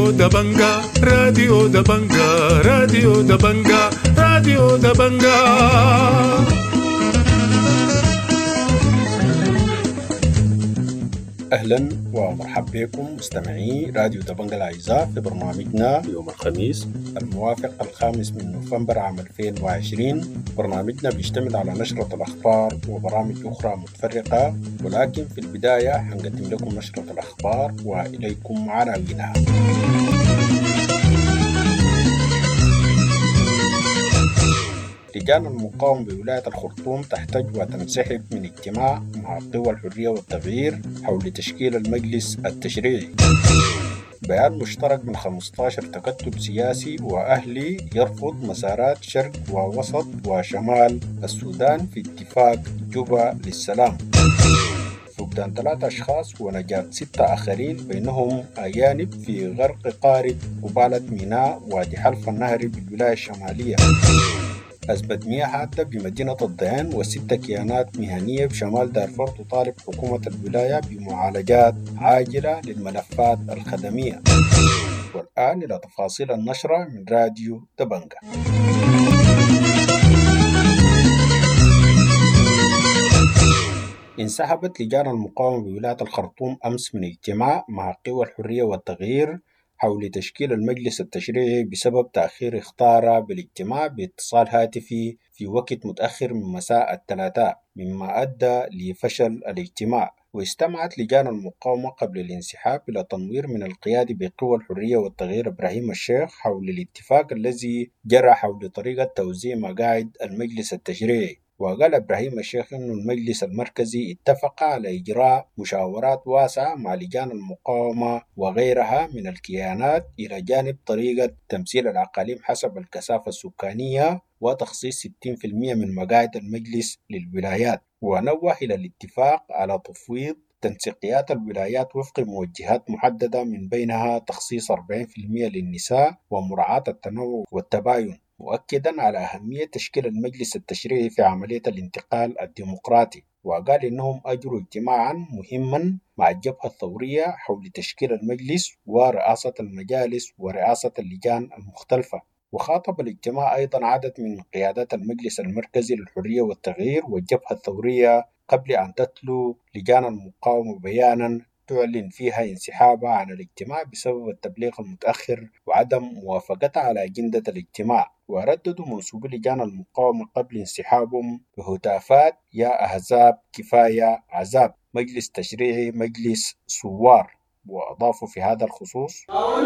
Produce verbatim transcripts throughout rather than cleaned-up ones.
راديو دبنجا راديو دبنجا راديو دبنجا راديو دبنجا. أهلا ومرحبا بكم مستمعي راديو دبنجا الأعزاء في برنامجنا يوم الخميس الموافق الخامس من نوفمبر عام ألفين وعشرين. برنامجنا بيشتمل على نشرة الأخبار وبرامج أخرى متفرقة، ولكن في البداية حنقدم لكم نشرة الأخبار وإليكم عناوينها. لجان المقاومة بولاية الخرطوم تحتج وتنسحب من اجتماع مع قوى الحرية والتغيير حول تشكيل المجلس التشريعي. بيان مشترك من خمسة عشر تكتل سياسي وأهلي يرفض مسارات شرق ووسط وشمال السودان في اتفاق جوبا للسلام. فقدان ثلاثة أشخاص ونجاة ستة آخرين بينهم أجانب في غرق قارب قبالة ميناء وادي حلف النهري بالولاية الشمالية. أثبت مياه حادة بمدينة الضيان وست كيانات مهنية بشمال دارفور تطالب حكومة الولاية بمعالجات عاجلة للملفات الخدمية. والآن إلى تفاصيل النشرة من راديو دبنجا. انسحبت لجان المقاومة بولاية الخرطوم أمس من اجتماع مع قوى الحرية والتغيير حول تشكيل المجلس التشريعي بسبب تأخير اختاره بالاجتماع باتصال هاتفي في وقت متأخر من مساء الثلاثاء، مما أدى لفشل الاجتماع. واستمعت لجان المقاومة قبل الانسحاب إلى تنوير من القيادة بقوى الحرية والتغيير إبراهيم الشيخ حول الاتفاق الذي جرى حول طريقة توزيع مقاعد المجلس التشريعي. وقال إبراهيم الشيخ أن المجلس المركزي اتفق على إجراء مشاورات واسعة مع لجان المقاومة وغيرها من الكيانات إلى جانب طريقة تمثيل الأقاليم حسب الكثافة السكانية وتخصيص ستين بالمئة من مقاعد المجلس للولايات. ونوه إلى الاتفاق على تفويض تنسيقيات الولايات وفق موجهات محددة من بينها تخصيص أربعين بالمئة للنساء ومراعاة التنوع والتباين، مؤكدا على أهمية تشكيل المجلس التشريعي في عملية الانتقال الديمقراطي. وقال إنهم أجروا اجتماعا مهما مع الجبهة الثورية حول تشكيل المجلس ورئاسة المجالس ورئاسة اللجان المختلفة. وخاطب الاجتماع أيضا عدد من قيادات المجلس المركزي للحرية والتغيير والجبهة الثورية قبل أن تتلو لجان المقاومة بيانا تعلن فيها انسحابها عن الاجتماع بسبب التبليغ المتأخر وعدم موافقتها على أجندة الاجتماع. ورددوا منسوبي لجان المقاومة قبل انسحابهم بهتافات يا أحزاب كفاية عذاب، مجلس تشريعي مجلس ثوار. وأضافوا في هذا الخصوص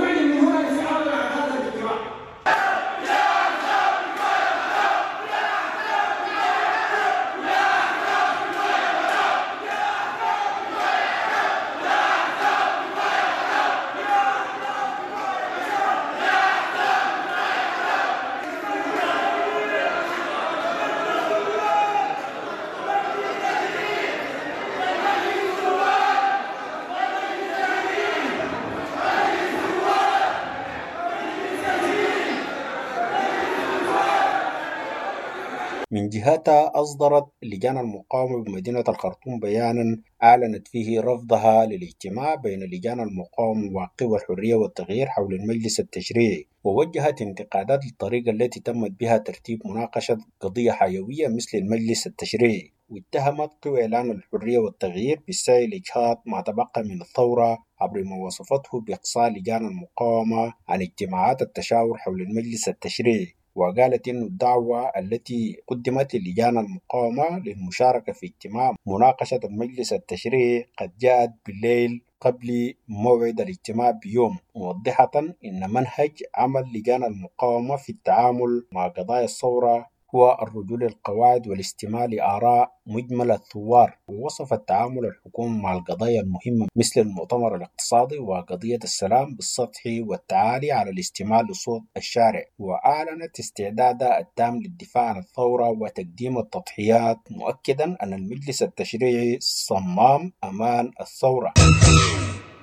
من جهتها أصدرت لجان المقاومة بمدينة الخرطوم بيانا أعلنت فيه رفضها للاجتماع بين لجان المقاومة وقوى الحرية والتغيير حول المجلس التشريعي، ووجهت انتقادات للطريقة التي تمت بها ترتيب مناقشة قضية حيوية مثل المجلس التشريعي. واتهمت قوى إعلان الحرية والتغيير بالسعي لإجهاض ما تبقى من الثورة عبر ما وصفته بإقصاء لجان المقاومة عن اجتماعات التشاور حول المجلس التشريعي. وقالت إن الدعوة التي قدمت للجان المقاومة للمشاركة في اجتماع مناقشة المجلس التشريعي قد جاءت بالليل قبل موعد الاجتماع بيوم، موضحة إن منهج عمل لجان المقاومة في التعامل مع قضايا الثورة هو الرجوع للقواعد والاستماع لآراء مجمل الثوار. ووصف التعامل الحكومي مع القضايا المهمة مثل المؤتمر الاقتصادي وقضية السلام بالسطحي والتعالي على الاستماع لصوت الشارع. وأعلنت استعدادها التام للدفاع عن الثورة وتقديم التضحيات، مؤكدا أن المجلس التشريعي صمام أمان الثورة.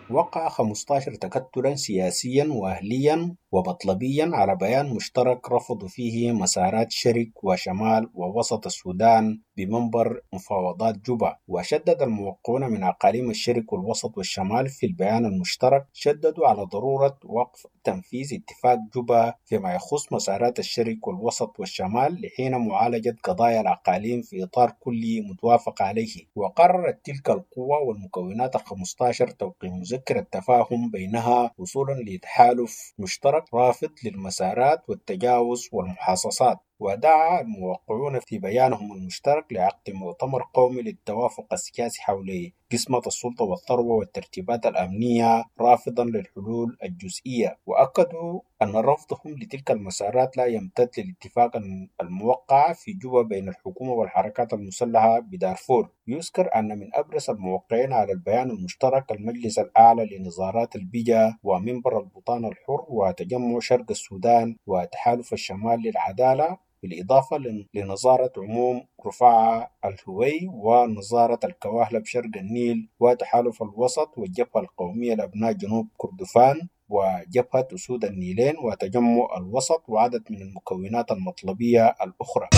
وقع خمسة عشر تكتلا سياسيا وأهليا ومطلبيا على بيان مشترك رفضوا فيه مسارات شرق وشمال ووسط السودان بمنبر مفاوضات جوبا. وشدد الموقعون من أقاليم الشرق والوسط والشمال في البيان المشترك، شددوا على ضرورة وقف تنفيذ اتفاق جوبا فيما يخص مسارات الشرق والوسط والشمال لحين معالجة قضايا الأقاليم في إطار كلي متوافق عليه. وقررت تلك القوى والمكونات الخمسة عشر توقيع مذكرة تفاهم بينها وصولا لتحالف مشترك رافض للمسارات والتجاوز والمحاصصات. ودعا الموقعون في بيانهم المشترك لعقد مؤتمر قومي للتوافق السياسي حول قسمة السلطة والثروة والترتيبات الأمنية رافضا للحلول الجزئية. وأكدوا أن رفضهم لتلك المسارات لا يمتد للاتفاق الموقع في جوبا بين الحكومة والحركات المسلحة بدارفور. يذكر أن من أبرز الموقعين على البيان المشترك المجلس الأعلى لنظارات البيجا ومنبر البطانة الحر وتجمع شرق السودان وتحالف الشمال للعدالة، بالإضافة لنظارة عموم رفاعة الهوي ونظارة الكواهلة بشرق النيل وتحالف الوسط والجبهة القومية لأبناء جنوب كردفان وجبهة أسود النيلين وتجمع الوسط وعدد من المكونات المطلبية الأخرى.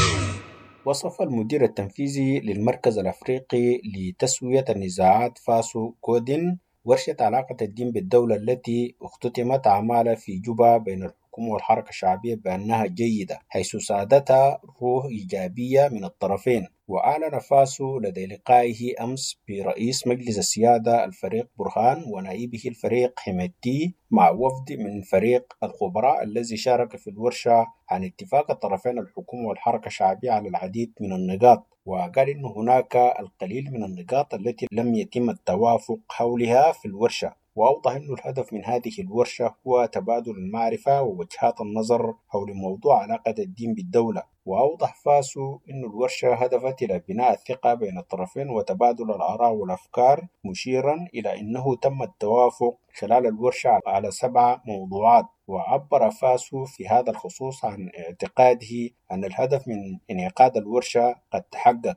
وصف المدير التنفيذي للمركز الأفريقي لتسوية النزاعات فاسو كودين ورشة علاقة الدين بالدولة التي اختتمت أعمالها في جوبا بين الحكومة والحركة الشعبية بأنها جيدة، حيث سادتها روح إيجابية من الطرفين. وأعلن فاسو لدى لقائه أمس برئيس مجلس السيادة الفريق برهان ونائبه الفريق حميدتي مع وفد من فريق الخبراء الذي شارك في الورشة عن اتفاق الطرفين الحكومة والحركة الشعبية على العديد من النقاط. وقال إن هناك القليل من النقاط التي لم يتم التوافق حولها في الورشة. وأوضح أن الهدف من هذه الورشة هو تبادل المعرفة ووجهات النظر حول موضوع علاقة الدين بالدولة. وأوضح فاسو أن الورشة هدفت إلى بناء الثقة بين الطرفين وتبادل الآراء والأفكار، مشيرا إلى أنه تم التوافق خلال الورشة على سبع موضوعات. وعبر فاسو في هذا الخصوص عن اعتقاده أن الهدف من انعقاد الورشة قد تحقق.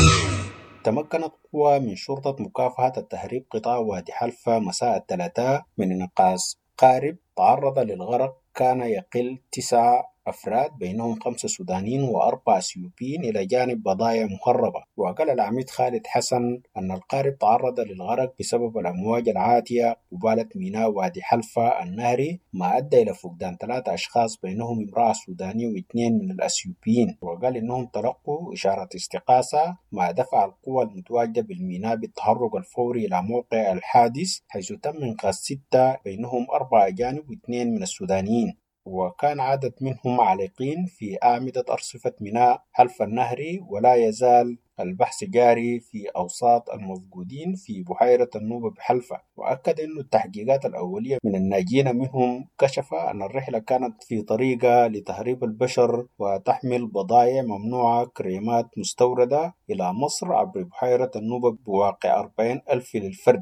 تمكنت قوى من شرطة مكافحة التهريب قطاع وادي حلفا مساء الثلاثاء من إنقاذ قارب تعرض للغرق كان يقل تسع أفراد بينهم خمسة سودانيين وأربعة أثيوبيين إلى جانب بضايع مهربة. وقال العميد خالد حسن أن القارب تعرض للغرق بسبب الأمواج العاتية قبالة ميناء وادي حلفا النهري، ما أدى إلى فقدان ثلاثة أشخاص بينهم امرأة سودانية واثنين من الأثيوبيين. وقال إنهم تلقوا إشارة استغاثة ما دفع القوى المتواجدة بالميناء بالتحرك الفوري إلى موقع الحادث، حيث تم إنقاذ ستة بينهم أربعة أجانب واثنين من السودانيين. وكان عدد منهم عالقين في أعمدة أرصفة ميناء حلفا النهري. ولا يزال البحث جاري في أوساط المفقودين في بحيرة النوبة بحلفا. وأكد أن التحقيقات الأولية من الناجين منهم كشف أن الرحلة كانت في طريقة لتهريب البشر وتحمل بضائع ممنوعة كريمات مستوردة إلى مصر عبر بحيرة النوبة بواقع أربعين ألف للفرد.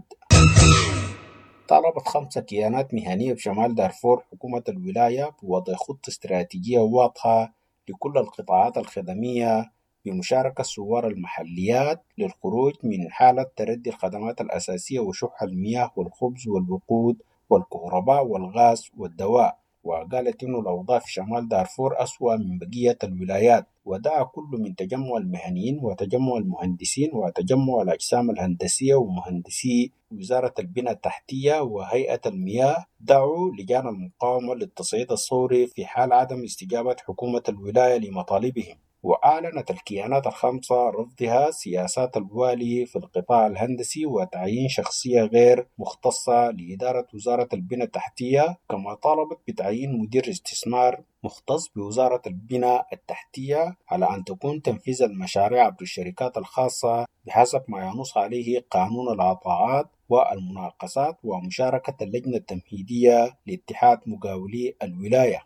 طالبت خمسة كيانات مهنية بشمال دارفور حكومة الولاية بوضع خطة استراتيجية واضحة لكل القطاعات الخدمية بمشاركة الثوار المحليات للخروج من حالة تردي الخدمات الأساسية وشح المياه والخبز والوقود والكهرباء والغاز والدواء. وقالت إنه الأوضاع في شمال دارفور أسوأ من بقية الولايات. ودعا كل من تجمع المهنيين وتجمع المهندسين وتجمع الأجسام الهندسية ومهندسي وزارة البنى التحتية وهيئة المياه دعوا لجان المقاومة للتصعيد الثوري في حال عدم استجابة حكومة الولاية لمطالبهم. وأعلنت الكيانات الخمسة رفضها سياسات الوالي في القطاع الهندسي وتعيين شخصية غير مختصة لإدارة وزارة البنى التحتية، كما طالبت بتعيين مدير استثمار مختص بوزارة البنى التحتية على أن تكون تنفيذ المشاريع عبر الشركات الخاصة بحسب ما ينص عليه قانون العطاءات والمناقصات ومشاركة اللجنة التمهيدية لاتحاد مقاولي الولاية.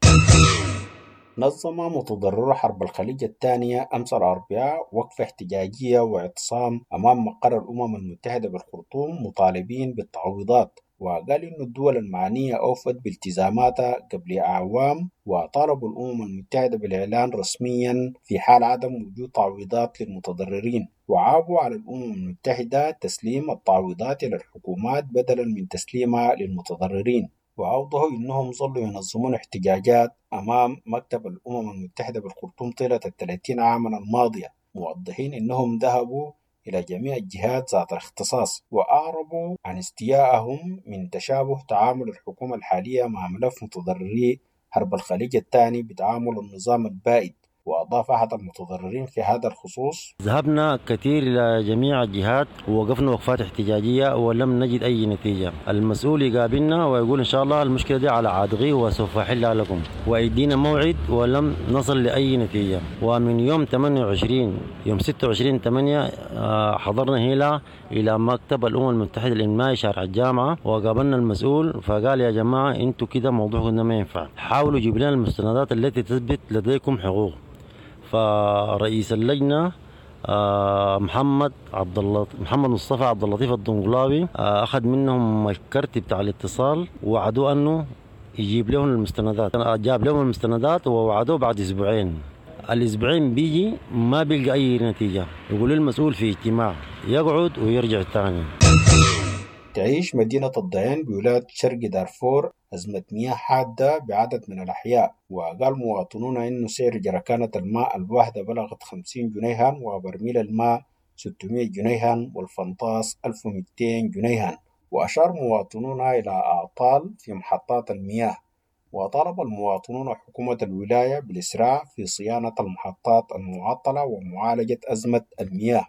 نظم متضرر حرب الخليج الثانية أمس الأربعاء وقفة احتجاجية واعتصام أمام مقر الأمم المتحدة بالخرطوم مطالبين بالتعويضات. وقال إنه الدول المعنية أوفت بالتزاماتها قبل أعوام، وطالبوا الأمم المتحدة بالإعلان رسميا في حال عدم وجود تعويضات للمتضررين، وعابوا على الأمم المتحدة تسليم التعويضات إلى الحكومات بدلا من تسليمها للمتضررين. وأوضحوا إنهم ظلوا ينظمون احتجاجات أمام مكتب الأمم المتحدة بالخرطوم طيلة الثلاثين عاما الماضية، موضحين إنهم ذهبوا إلى جميع الجهات ذات الاختصاص وأعربوا عن استيائهم من تشابه تعامل الحكومة الحالية مع ملف متضرري حرب الخليج الثاني بتعامل النظام البائد. وأضاف أحد المتضررين في هذا الخصوص: ذهبنا كثير إلى جميع الجهات ووقفنا وقفات احتجاجية ولم نجد أي نتيجة. المسؤول يقابلنا ويقول إن شاء الله المشكلة دي على عاتقي وسوف أحلها لكم، ويدينا موعد ولم نصل لأي نتيجة. ومن يوم ثمانية وعشرين يوم ستة وعشرين ثمانية حضرنا هنا إلى مكتب الأمم المتحدة الإنمائي شارع الجامعة، وقابلنا المسؤول فقال يا جماعة أنتوا كده موضوعكم ما ينفع، حاولوا جيب لنا المستندات التي تثبت لديكم حقوق. فرئيس اللجنة محمد عبد الله محمد مصطفى عبد اللطيف الدنقلاوي أخذ منهم الكرت بتاع الاتصال ووعدوه أنه يجيب لهم المستندات. جاب لهم المستندات ووعدوه بعد أسبوعين. الأسبوعين بيجي ما بيلقى أي نتيجة، يقول المسؤول في اجتماع يقعد ويرجع تاني. تعيش مدينة الضيان بولاية شرق دارفور أزمة مياه حادة بعدد من الأحياء، وقال مواطنون إنه سعر جركانة الماء الواحدة بلغت خمسين جنيها، وبرميل الماء ستمائة جنيها، والفنطاس ألف ومئتين جنيها. وأشار مواطنون إلى أعطال في محطات المياه، وطالب المواطنون حكومة الولاية بالإسراع في صيانة المحطات المعطلة ومعالجة أزمة المياه.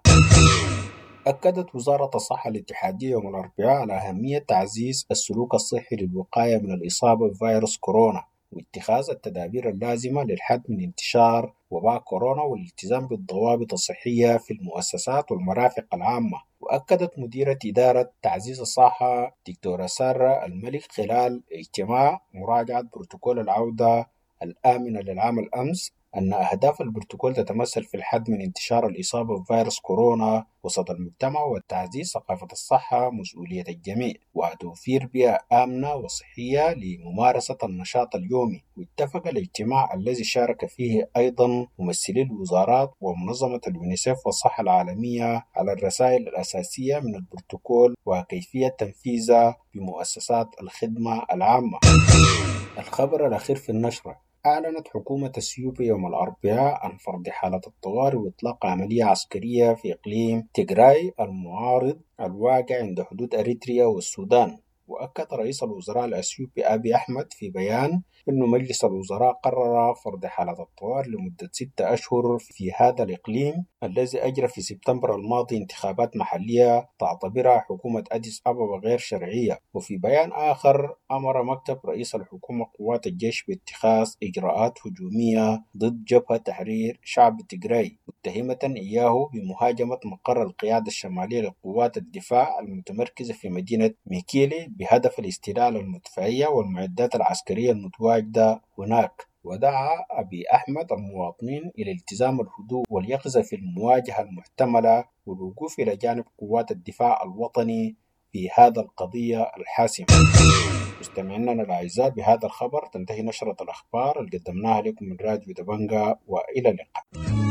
أكدت وزارة الصحة الاتحادية يوم الأربعاء على أهمية تعزيز السلوك الصحي للوقاية من الإصابة بفيروس كورونا واتخاذ التدابير اللازمة للحد من انتشار وباء كورونا والالتزام بالضوابط الصحية في المؤسسات والمرافق العامة. وأكدت مديرة إدارة تعزيز الصحة دكتورة سارة الملك خلال اجتماع مراجعة بروتوكول العودة الآمنة للعام الأمس أن أهداف البروتوكول تتمثل في الحد من انتشار الإصابة بفيروس كورونا وسط المجتمع وتعزيز ثقافة الصحة مسؤولية الجميع وتوفير بيئة آمنة وصحية لممارسة النشاط اليومي. واتفق الاجتماع الذي شارك فيه أيضا ممثلي الوزارات ومنظمة اليونيسف والصحة العالمية على الرسائل الأساسية من البروتوكول وكيفية تنفيذها بمؤسسات الخدمة العامة. الخبر الأخير في النشرة: أعلنت حكومة اثيوبيا يوم الأربعاء عن فرض حالة الطوارئ وإطلاق عملية عسكرية في إقليم تيغراي المعارض الواقع عند حدود أريتريا والسودان. وأكد رئيس الوزراء الأثيوبي أبي أحمد في بيان أن مجلس الوزراء قرر فرض حالة الطوارئ لمدة ستة أشهر في هذا الإقليم الذي أجرى في سبتمبر الماضي انتخابات محلية تعتبرها حكومة أديس أبابا غير شرعية. وفي بيان آخر أمر مكتب رئيس الحكومة قوات الجيش باتخاذ إجراءات هجومية ضد جبهة تحرير شعب تيغراي متهمة إياه بمهاجمة مقر القيادة الشمالية لقوات الدفاع المتمركزة في مدينة ميكيلي بهدف الاستيلاء المدفعية والمعدات العسكرية المتواجدة هناك. ودعا أبي أحمد المواطنين إلى التزام الهدوء واليقظة في المواجهة المحتملة والوقوف إلى جانب قوات الدفاع الوطني في هذا القضية الحاسمة. مستمعينا الأعزاء، بهذا الخبر تنتهي نشرة الأخبار اللي قدمناها لكم من راديو دبنجة، وإلى اللقاء.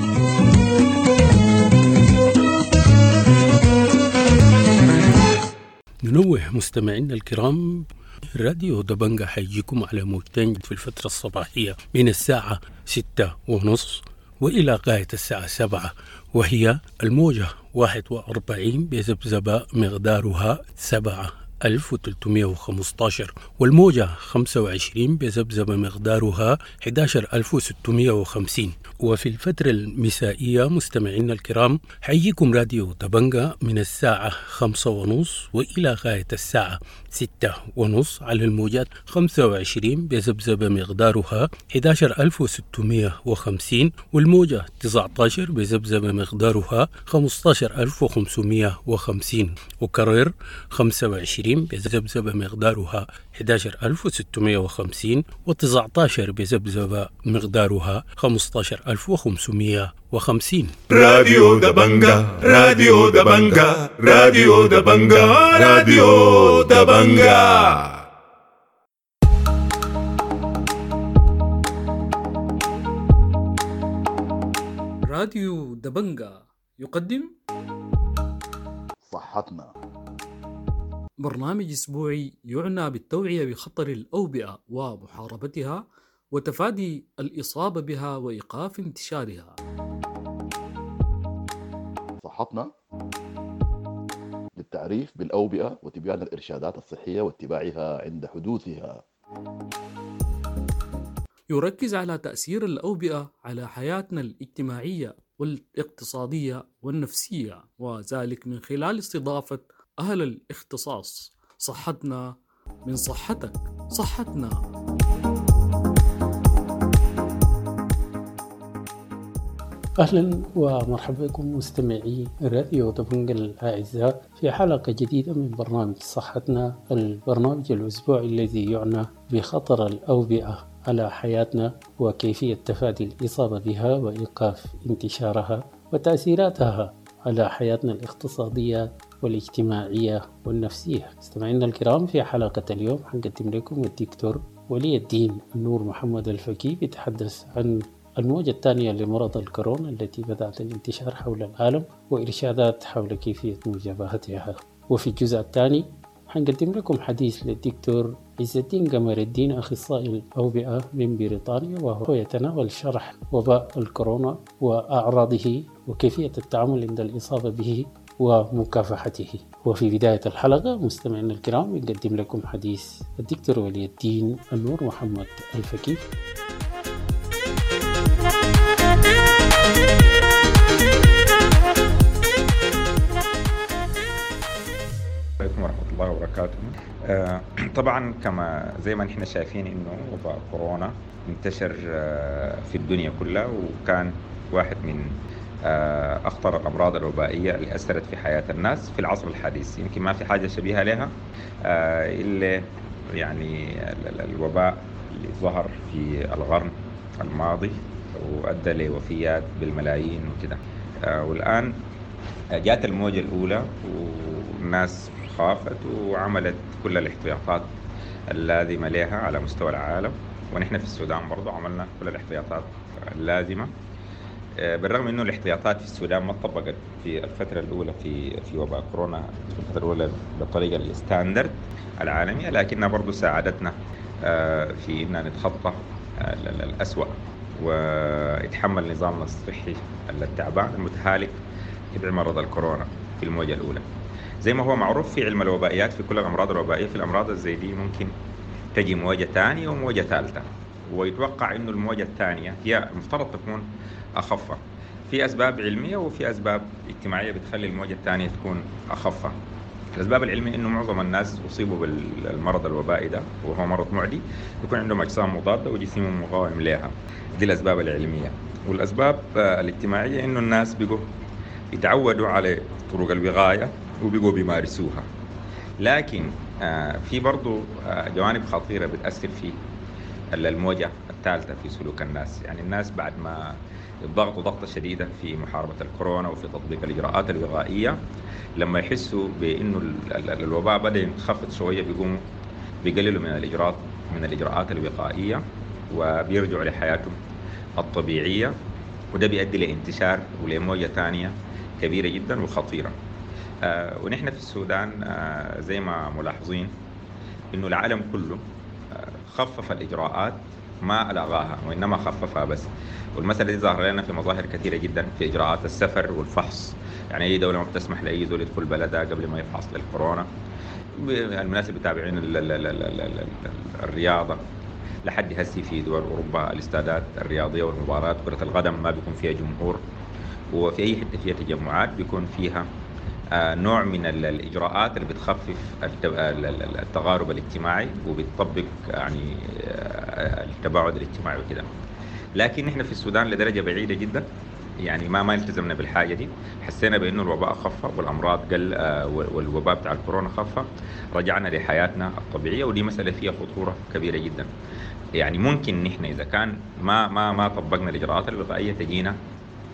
ننوه مستمعينا الكرام، راديو دبنجة حيجيكم على موجتين في الفترة الصباحية من الساعة ستة ونص وإلى غاية الساعة سبعة، وهي الموجة واحد وأربعين بذبذبة مقدارها سبعة ألف وثلاثمائة وخمسة عشر، والموجة خمسة وعشرين بذبذبة مقدارها أحد عشر ألف وستمائة وخمسين. وفي الفترة المسائية مستمعينا الكرام حييكم راديو دبنجة من الساعة خمسة ونص وإلى غاية الساعة ستة ونص على الموجات خمسة وعشرين بذبذبة مقدارها أحد عشر ألف وستمائة وخمسين، والموجة تسعة عشر بذبذبة مقدارها خمسة عشر ألف وخمسمائة وخمسين، وكرر خمسة وعشرين بذبذبة مقدارها أحد عشر ألف وستمائة وخمسين، وتسعة عشر بذبذبة مقدارها خمسة عشر ألف وخمسمائة وخمسين. راديو دبنجا راديو دبنجا راديو دبنجا راديو دبنجا. راديو دبنجا يقدم صحتنا، برنامج أسبوعي يعنى بالتوعية بخطر الأوبئة ومحاربتها وتفادي الإصابة بها وإيقاف انتشارها. صحتنا للتعريف بالأوبئة وتبيان الإرشادات الصحية واتباعها عند حدوثها. يركز على تأثير الأوبئة على حياتنا الاجتماعية والاقتصادية والنفسية، وذلك من خلال استضافة أهل الاختصاص. صحتنا من صحتك، صحتنا. أهلا ومرحبا بكم مستمعي راديو دبنجا الأعزاء في حلقة جديدة من برنامج صحتنا، البرنامج الأسبوعي الذي يعنى بخطر الأوبئة على حياتنا وكيفية تفادي الإصابة بها وإيقاف انتشارها وتأثيراتها على حياتنا الاقتصادية والاجتماعية والنفسية. مستمعينا الكرام، في حلقة اليوم حنقدم لكم الدكتور ولي الدين نور محمد الفقي بيتحدث عن الموجة الثانية لمرض الكورونا التي بدأت الانتشار حول العالم وإرشادات حول كيفية مجابهتها. وفي الجزء الثاني حنقدم لكم حديث للدكتور عز الدين قمر الدين أخصائي الأوبئة من بريطانيا، وهو يتناول شرح وباء الكورونا وأعراضه وكيفية التعامل عند الإصابة به ومكافحته. وفي بداية الحلقة مستمعينا الكرام نقدم لكم حديث الدكتور ولي الدين النور محمد الفقي. عليكم ورحمة الله وبركاته. آه طبعا كما زي ما نحن شايفين انه وباء كورونا انتشر آه في الدنيا كلها، وكان واحد من آه اخطر الامراض الوبائية اللي اثرت في حياة الناس في العصر الحديث. يمكن ما في حاجة شبيهة لها آه الا يعني الوباء اللي ظهر في القرن الماضي وادى لوفيات بالملايين وكده. آه والان جاءت الموجة الاولى والناس خافت وعملت كل الاحتياطات اللازمة لها على مستوى العالم، ونحن في السودان برضو عملنا كل الاحتياطات اللازمة. بالرغم انه الاحتياطات في السودان ما طبقت في الفترة الأولى في في وباء كورونا في الفترة الأولى بالطريقة الستاندرد العالمية، لكنها برضو ساعدتنا في إننا نتخطى الأسوأ ويتحمل نظامنا الصحي التعبان المتهالك في مرض الكورونا في الموجة الأولى. زي ما هو معروف في علم الوبائيات في كل الأمراض الوبائية، في الأمراض الزي دي ممكن تجي موجة ثانية وموجة ثالثة، ويتوقع إنه الموجة الثانية هي المفترض تكون أخف. في أسباب علمية وفي أسباب اجتماعية بتخلي الموجة الثانية تكون أخف. الأسباب العلمية إنه معظم الناس أصيبوا بالمرض الوبائي ده وهو مرض معدي، يكون عندهم أجسام مضادة وجسمهم مقاوم لها. دي الأسباب العلمية. والأسباب الاجتماعية إنه الناس بيقوا يتعودوا على طرق الوقاية وبيقوا بيمارسوها. لكن في برضو جوانب خطيرة بتأثر في الموجة الثالثة في سلوك الناس. يعني الناس بعد ما يضغطوا ضغطة شديدة في محاربة الكورونا وفي تطبيق الإجراءات الوقائية، لما يحسوا بأنه الوباء بدأ ينخفض شوية بيقوموا بيقللوا من الإجراءات من الإجراءات الوقائية وبيرجعوا لحياتهم الطبيعية، وده بيؤدي لانتشار ولموجة ثانية كبيرة جدا وخطيرة. آه ونحن في السودان آه زي ما ملاحظين إنه العالم كله آه خفف الإجراءات، ما ألغاها وإنما خففها بس. والمسألة دي ظاهرة لنا في مظاهر كثيرة جدا في إجراءات السفر والفحص. يعني أي دولة ما بتسمح لأي زول يدخل بلدها قبل ما يفحص للكورونا. الناس اللي بتابعين الرياضة لحد هسي في دول أوروبا الاستادات الرياضية والمباريات كرة القدم ما بيكون فيها جمهور، وفي أي حتة فيها تجمعات بيكون فيها آه نوع من الإجراءات اللي بتخفف التغارب الاجتماعي وبتطبق يعني آه التباعد الاجتماعي وكده. لكن نحن في السودان لدرجة بعيدة جدا يعني ما ما التزمنا بالحاجة دي. حسينا بأنه الوباء خف والأمراض قل آه والوباء بتاع الكورونا خف، رجعنا لحياتنا الطبيعية، ودي مسألة فيها خطورة كبيرة جدا. يعني ممكن نحن إذا كان ما ما ما طبقنا الإجراءات الوقائية تجينا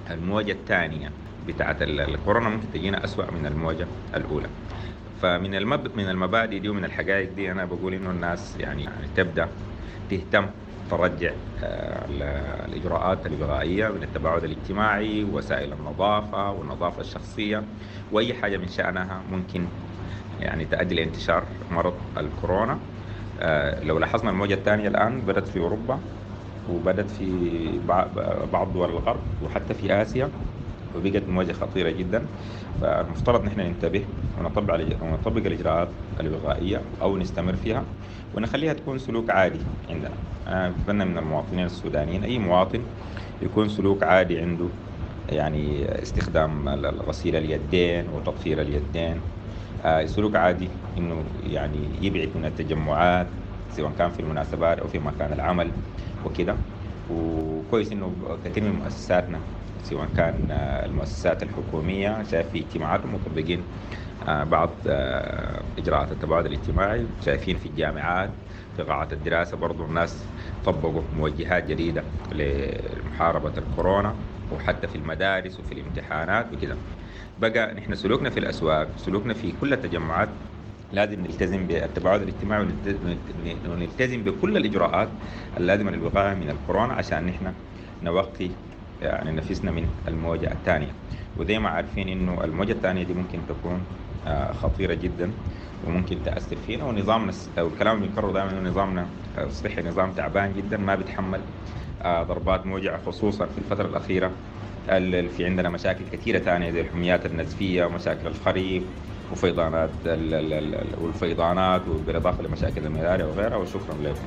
الموجة الثانية بتاعت الكورونا ممكن تجينا أسوأ من الموجة الأولى. فمن المب... من المبادئ دي ومن الحقائق دي أنا بقول إنه الناس يعني, يعني تبدأ تهتم ترجع الإجراءات الوقائية من التباعد الاجتماعي ووسائل النظافة والنظافة الشخصية وأي حاجة من شأنها ممكن يعني تؤدي لانتشار مرض الكورونا. لو لاحظنا الموجة الثانية الآن بدأت في أوروبا وبدأت في بعض دول الغرب وحتى في آسيا وبقت موجة خطيرة جدا. فالمفترض نحن ننتبه ونطبق ونطبق الإجراءات الوقائية أو نستمر فيها ونخليها تكون سلوك عادي عندنا. أنا بتمنى من المواطنين السودانيين أي مواطن يكون سلوك عادي عنده، يعني استخدام غسيل اليدين وتطهير اليدين، سلوك عادي إنه يعني يبعد من التجمعات سواء كان في المناسبات أو في مكان العمل وكده. وكويس إنه كثير من مؤسساتنا سواء كان المؤسسات الحكومية شايف في اجتماعاتهم مطبقين بعض إجراءات التباعد الاجتماعي، شايفين في الجامعات في قاعات الدراسة برضو الناس طبقوا موجهات جديدة لمحاربة الكورونا، وحتى في المدارس وفي الامتحانات وكده. بقى نحن سلوكنا في الأسواق، سلوكنا في كل التجمعات لازم نلتزم بالتباعد الاجتماعي ونلتزم بكل الإجراءات اللازمة للوقاية من الكورونا عشان نحن نوقي يعني نفسنا من الموجة الثانية. وزي ما عارفين إنه الموجة الثانية دي ممكن تكون خطيرة جدا وممكن تأثر فينا، ونظامنا أو الكلام اللي بنكرره دائما إنه نظامنا الصحي نظام تعبان جدا ما بيتحمل ضربات موجعة، خصوصا في الفترة الأخيرة في عندنا مشاكل كثيرة ثانية زي الحميات النزفية ومشاكل الخريف وفيضانات والفيضانات وبالإضافة لمشاكل الملاريا وغيرها. وشكرا لكم.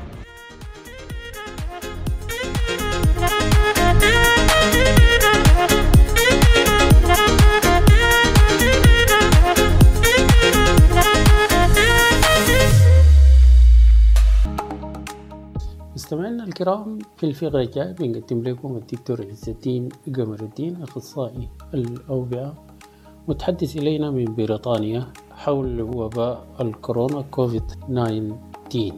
مستمعينا الكرام، في الفقرة الجاية بنقدم لكم الدكتور عز الدين قمر الدين أخصائي الأوبئة متحدث إلينا من بريطانيا حول وباء الكورونا كوفيد تسعة عشر.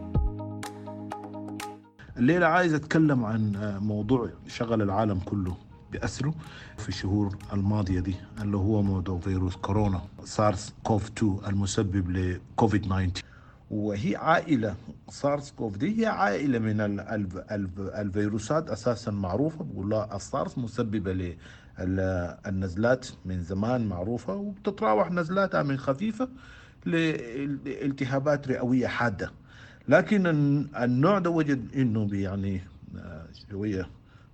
الليلة عايز أتكلم عن موضوع شغل العالم كله بأسره في الشهور الماضية دي، اللي هو موضوع فيروس كورونا سارس كوف اثنين المسبب لكوفيد تسعة عشر. وهي عائلة سارس كوف دي هي عائلة من الفيروسات أساسا معروفة، بقول لها السارس مسببة للنزلات من زمان معروفة، وبتتراوح نزلاتها من خفيفة لالتهابات رئوية حادة. لكن النوع ده وجد إنه يعني شوية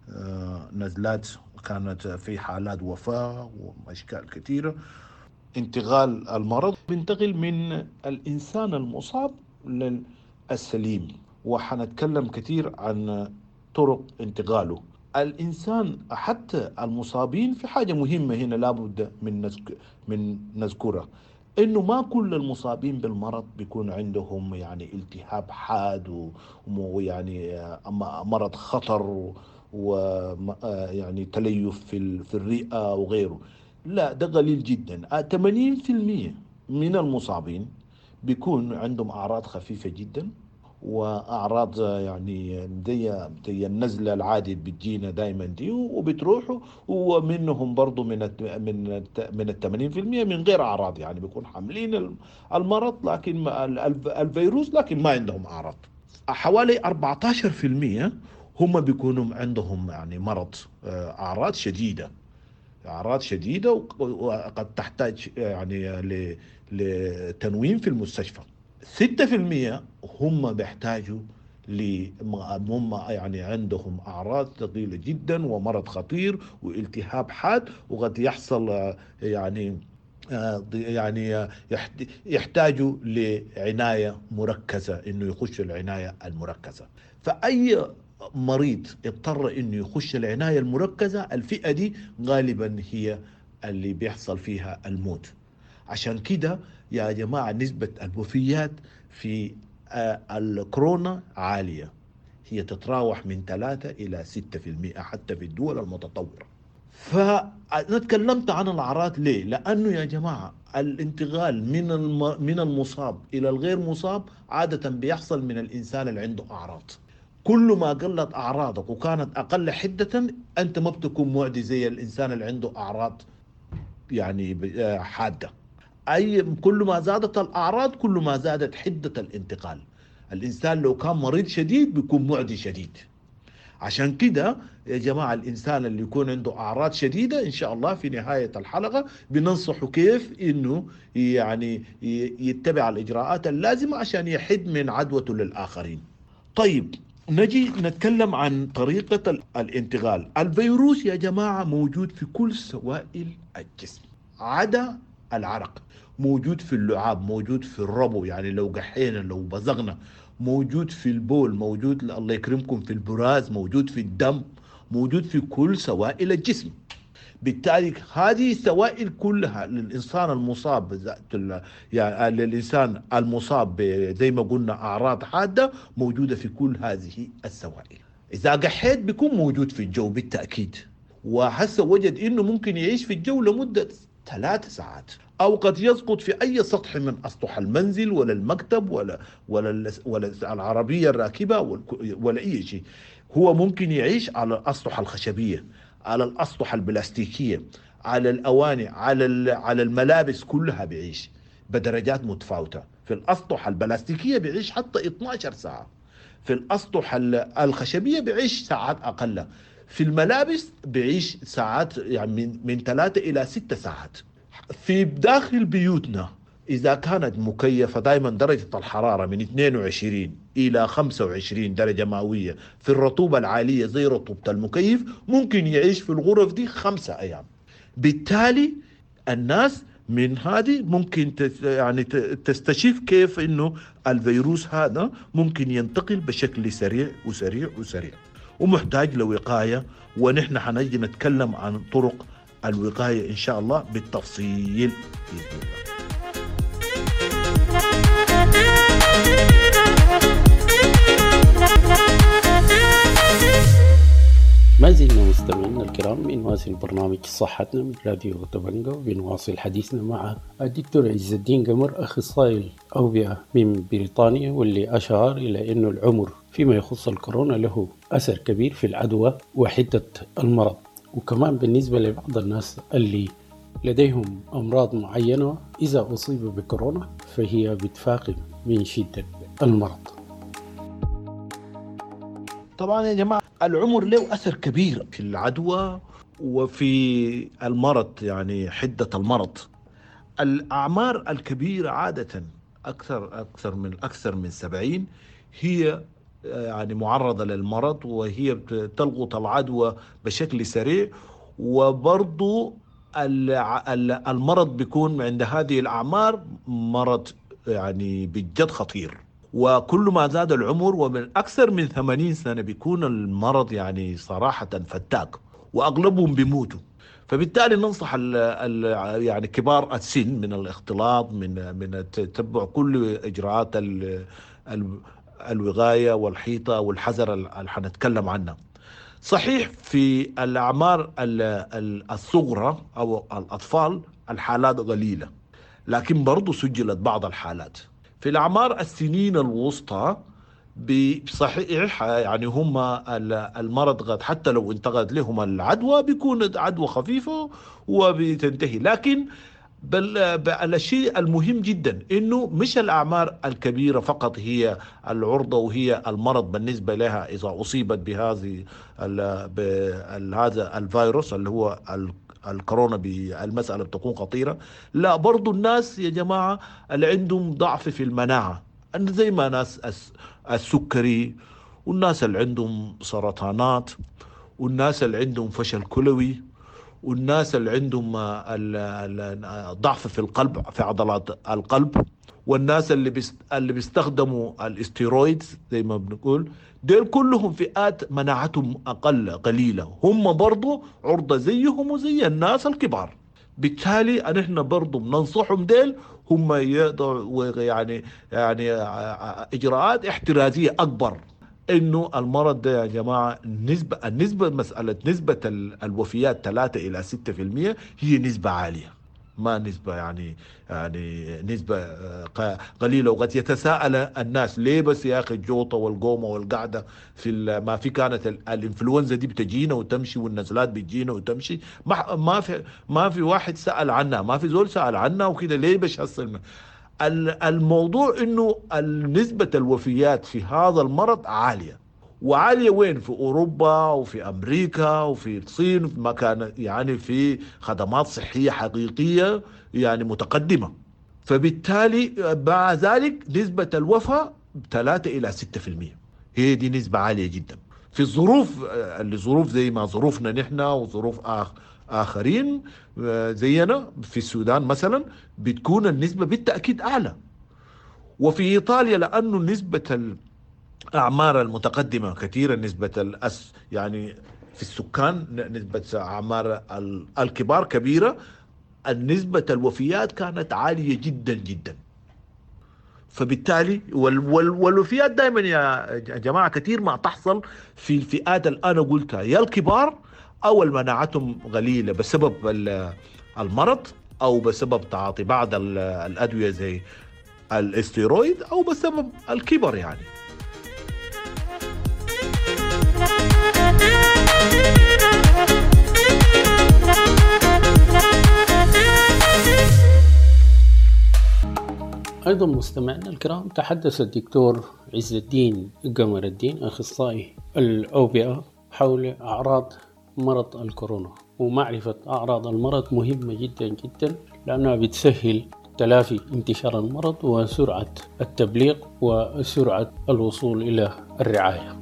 نزلات كانت في حالات وفاة وأشكال كثيرة. انتقال المرض بينتقل من الإنسان المصاب للسليم، وحنتكلم كثير عن طرق انتقاله. الإنسان حتى المصابين في حاجة مهمة هنا لابد من نذك... من نذكرها، إنه ما كل المصابين بالمرض بيكون عندهم يعني التهاب حاد ويعني مرض خطر ويعني تليف في في الرئة وغيره. لا، ده قليل جدا. ثمانين بالمئة من المصابين بيكون عندهم أعراض خفيفة جدا، وأعراض يعني زي زي النزلة العادي بتجينا دائما دي وبتروحوا، ومنهم برضو من من من الثمانين بالمئة من غير أعراض، يعني بيكون حاملين المرض لكن الفيروس لكن ما عندهم أعراض. حوالي أربعة عشر بالمئة هم بيكونوا عندهم يعني مرض أعراض شديدة أعراض شديدة وقد تحتاج يعني لتنويم في المستشفى. ستة بالمئة هم بيحتاجوا هم يعني عندهم أعراض ثقيلة جدا ومرض خطير والتهاب حاد، وقد يحصل يعني يعني يحتاجوا لعناية مركزة، إنه يخش العناية المركزة. فأي مريض اضطر إنه يخش العناية المركزة، الفئة دي غالبا هي اللي بيحصل فيها الموت. عشان كده يا جماعة نسبة الوفيات في الكورونا عالية، هي تتراوح من ثلاثة إلى ستة بالمئة حتى في الدول المتطورة. فأنا تكلمت عن الأعراض ليه؟ لأنه يا جماعة الانتقال من من المصاب إلى الغير مصاب عادة بيحصل من الإنسان اللي عنده أعراض. كل ما قلت أعراضك وكانت أقل حدة أنت ما بتكون معدي زي الإنسان اللي عنده أعراض يعني حادة. أي كل ما زادت الأعراض كل ما زادت حدة الانتقال. الإنسان لو كان مريض شديد بيكون معدي شديد. عشان كده يا جماعة الإنسان اللي يكون عنده أعراض شديدة إن شاء الله في نهاية الحلقة بننصحه كيف إنه يعني يتبع الإجراءات اللازمة عشان يحد من عدوته للآخرين. طيب نجي نتكلم عن طريقة الانتقال. الفيروس يا جماعة موجود في كل سوائل الجسم عدا العرق. موجود في اللعاب، موجود في الربو، يعني لو قحينا لو بزغنا، موجود في البول، موجود الله يكرمكم في البراز، موجود في الدم، موجود في كل سوائل الجسم. بالتالي هذه السوائل كلها للإنسان المصاب يعني للإنسان المصاب زي ما قلنا أعراض حادة موجودة في كل هذه السوائل. إذا قحيت بيكون موجود في الجو بالتأكيد، وحس وجد إنه ممكن يعيش في الجو لمدة ثلاث ساعات، أو قد يسقط في أي سطح من أسطح المنزل ولا المكتب ولا ولا ولا العربية الراكبة ولا أي شيء. هو ممكن يعيش على الأسطح الخشبية، على الأسطح البلاستيكية، على الأواني، على على الملابس كلها بيعيش بدرجات متفاوتة. في الأسطح البلاستيكية بيعيش حتى اثناشر ساعة، في الأسطح الخشبية بيعيش ساعات أقل، في الملابس بيعيش ساعات يعني من من ثلاثة إلى ستة ساعات. في داخل بيوتنا إذا كانت مكيفة دائما درجة الحرارة من اثنين وعشرين إلى خمسة وعشرين درجة مئوية، في الرطوبة العالية زي رطوبة المكيف ممكن يعيش في الغرف دي خمسة أيام. بالتالي الناس من هذه ممكن يعني تستشف كيف إنه الفيروس هذا ممكن ينتقل بشكل سريع وسريع وسريع ومحتاج لوقاية، ونحن حنجي نتكلم عن طرق الوقاية إن شاء الله بالتفصيل بإذن الله. ما زلنا مستمعينا الكرام بنواصل برنامج صحتنا من راديو دبنجا، وبنواصل حديثنا مع الدكتور عز الدين قمر أخصائي الأوبئة من بريطانيا، واللي أشار إلى أنه العمر فيما يخص الكورونا له أثر كبير في العدوى وحدة المرض، وكمان بالنسبة لبعض الناس اللي لديهم أمراض معينة إذا أصيبوا بكورونا فهي بتفاقم من شدة المرض. طبعا يا جماعة العمر له أثر كبير في العدوى وفي المرض، يعني حدة المرض. الأعمار الكبيرة عادة أكثر أكثر من أكثر من سبعين هي يعني معرضة للمرض، وهي تلقط العدوى بشكل سريع، وبرضو المرض بيكون عند هذه الأعمار مرض يعني بجد خطير. وكل ما زاد العمر ومن أكثر من ثمانين سنة بيكون المرض يعني صراحة فتاك، وأغلبهم بيموتوا. فبالتالي ننصح ال ال يعني كبار السن من الاختلاط، من من تتبع كل إجراءات ال ال الوقاية والحيطة والحذر اللي حنتكلم عنها. صحيح في الأعمار الصغرى أو الأطفال الحالات قليلة، لكن برضو سجلت بعض الحالات. في الأعمار السنين الوسطى بصحيح يعني هم المرض قد حتى لو انتقلت لهم العدوى بيكون عدوى خفيفة وبتنتهي. لكن بل الشيء المهم جدا انه مش الاعمار الكبيره فقط هي العرضه وهي المرض بالنسبه لها اذا اصيبت بهذه هذا الفيروس اللي هو الكورونا، بالمساله بتكون خطيره. لا، برضو الناس يا جماعه اللي عندهم ضعف في المناعه، زي ما ناس السكري، والناس اللي عندهم سرطانات، والناس اللي عندهم فشل كلوي، والناس اللي عندهم ضعف في القلب في عضلات القلب، والناس اللي بيست اللي بيستخدموا الاستيرويدز زي ما بنقول، دول كلهم فئات مناعتهم أقل قليلة، هم برضو عرضة زيهم وزي الناس الكبار. بالتالي نحن برضو بننصحهم ديل هم يقدروا يعني يعني إجراءات احترازية أكبر. إنه المرض ده يا جماعة النسبة النسبة مسألة نسبة الوفيات ثلاثة إلى ستة في المية هي نسبة عالية، ما نسبة يعني يعني نسبة قليلة. وقد يتساءل الناس ليه بس يا أخي الجوطة والقومة والقعدة في ما في كانت الإنفلونزا دي بتجينا وتمشي والنزلات بتجينا وتمشي، ما ما في ما في واحد سأل عنها، ما في زول سأل عنها وكده ليه بس حصل. الموضوع إنه نسبة الوفيات في هذا المرض عالية، وعالية وين؟ في أوروبا وفي أمريكا وفي الصين، في مكان يعني في خدمات صحية حقيقية يعني متقدمة. فبالتالي مع ذلك نسبة الوفاة ثلاثة إلى ستة في المية، هي دي نسبة عالية جدا. في الظروف اللي ظروف زي ما ظروفنا نحن وظروف آخ آخرين زينا في السودان مثلا بتكون النسبة بالتأكيد أعلى. وفي إيطاليا لأنه نسبة الأعمار المتقدمة كثيرا، نسبة الأس يعني في السكان نسبة أعمار الكبار كبيرة، النسبة الوفيات كانت عالية جدا جدا. فبالتالي والوفيات دائما يا جماعة كثير ما تحصل في الفئات اللي أنا قلتها، يا الكبار أو المناعتهم قليلة بسبب المرض أو بسبب تعاطي بعض الأدوية زي الاستيرويد أو بسبب الكبر يعني. أيضا مستمعينا الكرام، تحدث الدكتور عز الدين قمر الدين أخصائي الأوبئة حول أعراض مرض الكورونا. ومعرفة أعراض المرض مهمة جدا جدا لأنها بتسهل تلافي انتشار المرض وسرعة التبليغ وسرعة الوصول إلى الرعاية.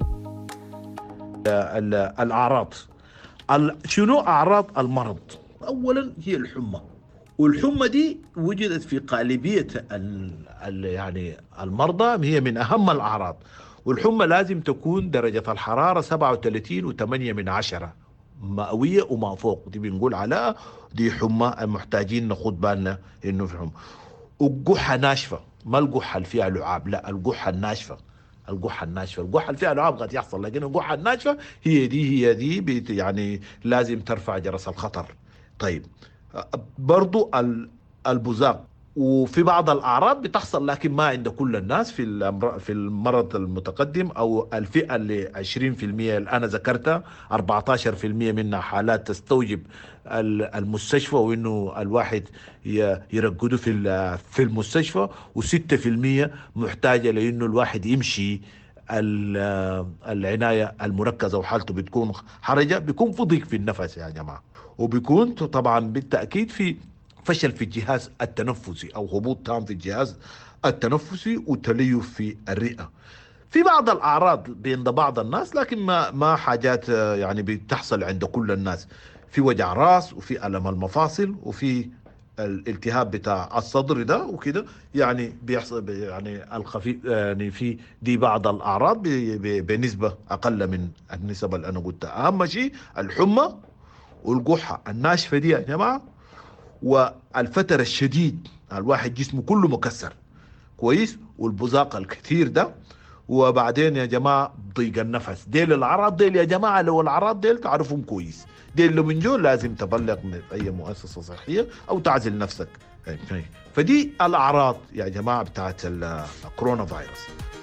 الأعراض، شنو أعراض المرض؟ أولا هي الحمى، والحمى دي وجدت في غالبية يعني المرضى هي من أهم الأعراض. والحمى لازم تكون درجة الحرارة سبعة وثلاثين وثمانية من عشرة مئوية وما فوق، دي بنقول على دي حمى محتاجين ناخد بالنا إنه في حمى. والقحة ناشفة، ما القحة اللي فيها لعاب، لا القحة الناشفة، القحة الناشفة. القحة اللي فيها لعاب قد يحصل، لكن القحة الناشفة هي دي هي دي يعني لازم ترفع جرس الخطر. طيب برضو البزاق، وفي بعض الأعراض بتحصل لكن ما عند كل الناس في في المرض المتقدم أو الفئة اللي عشرين في المية اللي أنا ذكرتها، أربعة عشر في المية منها حالات تستوجب المستشفى وإنه الواحد يرقده في في المستشفى، وستة في المية محتاجة لإنه الواحد يمشي العناية المركزة وحالته بتكون حرجة، بيكون في ضيق في النفس يا جماعة، وبيكون طبعا بالتأكيد في فشل في الجهاز التنفسي أو هبوط تام في الجهاز التنفسي وتليف في الرئة. في بعض الأعراض عند بعض الناس لكن ما ما حاجات يعني بتحصل عند كل الناس، في وجع راس وفي ألم المفاصل وفي الالتهاب بتاع الصدر ده وكده، يعني بيحصل يعني الخفيف يعني في دي بعض الأعراض بنسبة أقل من النسب اللي أنا قلتها. أهم شيء الحمى والقحة الناشفة دي يا جماعة، والفتر الشديد الواحد جسمه كله مكسر كويس، والبزاق الكثير ده، وبعدين يا جماعة ضيق النفس. ديل الأعراض ديل يا جماعة، لو الأعراض ديل تعرفهم كويس، ديل لو من جو لازم تبلغ من أي مؤسسة صحية أو تعزل نفسك. فدي الأعراض يا جماعة بتاعت الكورونا فيروس.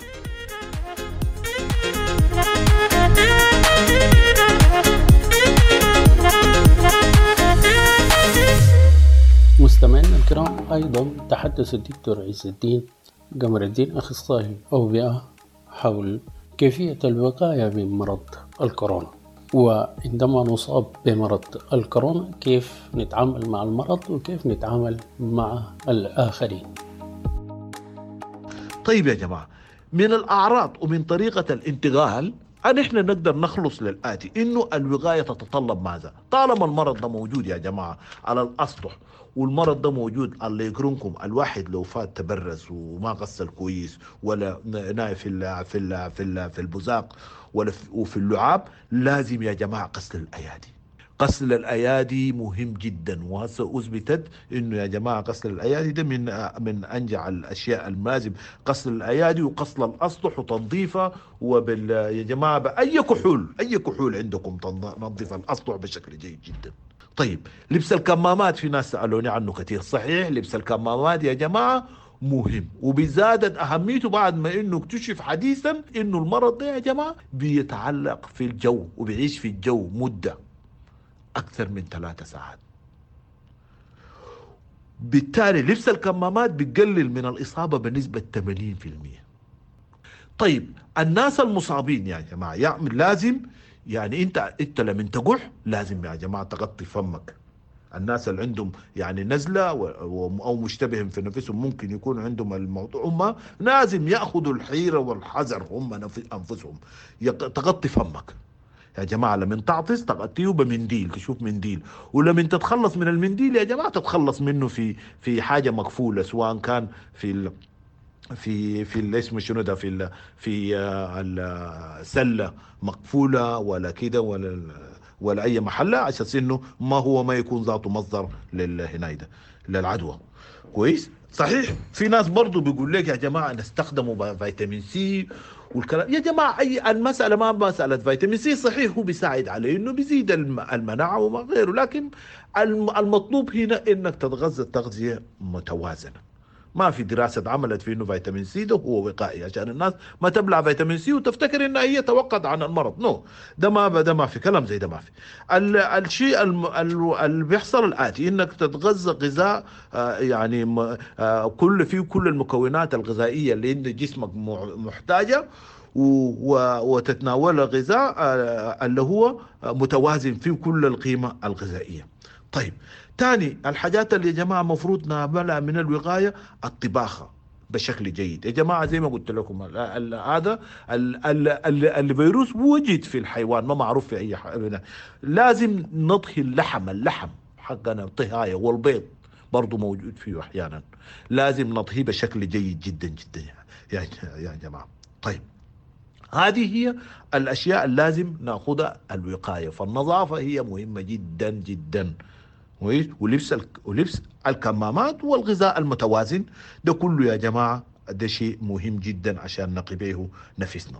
مستمعينا الكرام، أيضا تحدث الدكتور عز الدين قمر الدين أخصائي أوبئة حول كيفية الوقاية من مرض الكورونا، وعندما نصاب بمرض الكورونا كيف نتعامل مع المرض وكيف نتعامل مع الآخرين. طيب يا جماعة، من الأعراض ومن طريقة الانتقال أن إحنا نقدر نخلص للآتي، إنه الوقاية تتطلب ماذا؟ طالما المرض ده موجود يا جماعة على الأسطح، والمرض ده موجود الله يكرمكم، الواحد لو فات تبرز وما غسل كويس ولا ناي في ال في ال في ال في البزاق ولا وفي اللعاب، لازم يا جماعة غسل الأيادي. غسل الأيادي مهم جدا، وهسه أثبتت إنه يا جماعة غسل الأيادي ده من من أنجع الأشياء اللازم. غسل الأيادي وغسل الأسطح وتنظيفها، وبال يا جماعة بأي كحول، أي كحول عندكم تنظيف الأسطح بشكل جيد جدا. طيب لبس الكمامات في ناس سألوني عنه كثير. صحيح لبس الكمامات يا جماعة مهم، وبزادت أهميته بعد ما إنه اكتشف حديثا إنه المرض ده يا جماعة بيتعلق في الجو وبيعيش في الجو مدة أكثر من ثلاثة ساعات. بالتالي لبس الكمامات بيقلل من الإصابة بنسبة ثمانين بالمئة. طيب الناس المصابين يا جماعة يعمل لازم يعني انت انت لما تقح لازم يا جماعة تغطي فمك. الناس اللي عندهم يعني نزلة او مشتبه في نفسهم ممكن يكون عندهم الموضوع، هم لازم يأخذوا الحيرة والحذر هم انفسهم. تغطي فمك يا جماعة، لما تعطس تغطيه بمنديل، تشوف منديل، ولما تتخلص من المنديل يا جماعة تتخلص منه في في حاجة مقفولة، سواء كان في ال في في اسمه شنو ده في ال في السله مقفوله ولا كده ولا ولا اي محله، عشان انه ما هو ما يكون ذاته مصدر للهنايه ده للعدوى. كويس. صحيح في ناس برضو بيقول لك يا جماعه نستخدموا فيتامين سي والكلام. يا جماعه اي المساله ما مساله فيتامين سي، صحيح هو بيساعد على انه بيزيد المناعه وما غيره، لكن المطلوب هنا انك تتغذى تغذيه متوازنه. ما في دراسة عملت في انه فيتامين سي ده هو وقائي عشان الناس ما تبلع فيتامين سي وتفتكر انها هي توقد عن المرض. نو no. ده ما ده ما في كلام زي ده ما في. الشيء اللي بيحصل الآتي انك تتغذى غذاء آه يعني آه كل فيه كل المكونات الغذائية اللي عند جسمك محتاجة، وتتناول غذاء آه اللي هو متوازن فيه كل القيمة الغذائية. طيب تاني الحاجات اللي يا جماعة مفروض نعملها من الوقاية الطباخة بشكل جيد. يا جماعة زي ما قلت لكم هذا الفيروس وجد في الحيوان ما معروف في أي حاجة. لازم نطهي اللحم اللحم حقنا طهاية، والبيض برضو موجود فيه أحيانا، لازم نطهيه بشكل جيد جدا جدا يا يا جماعة. طيب هذه هي الأشياء اللازم نأخذها الوقاية، فالنظافة هي مهمة جدا جدا. ولبس ولبس الكمامات والغذاء المتوازن ده كله يا جماعة ده شيء مهم جدا عشان نقي به نفسنا.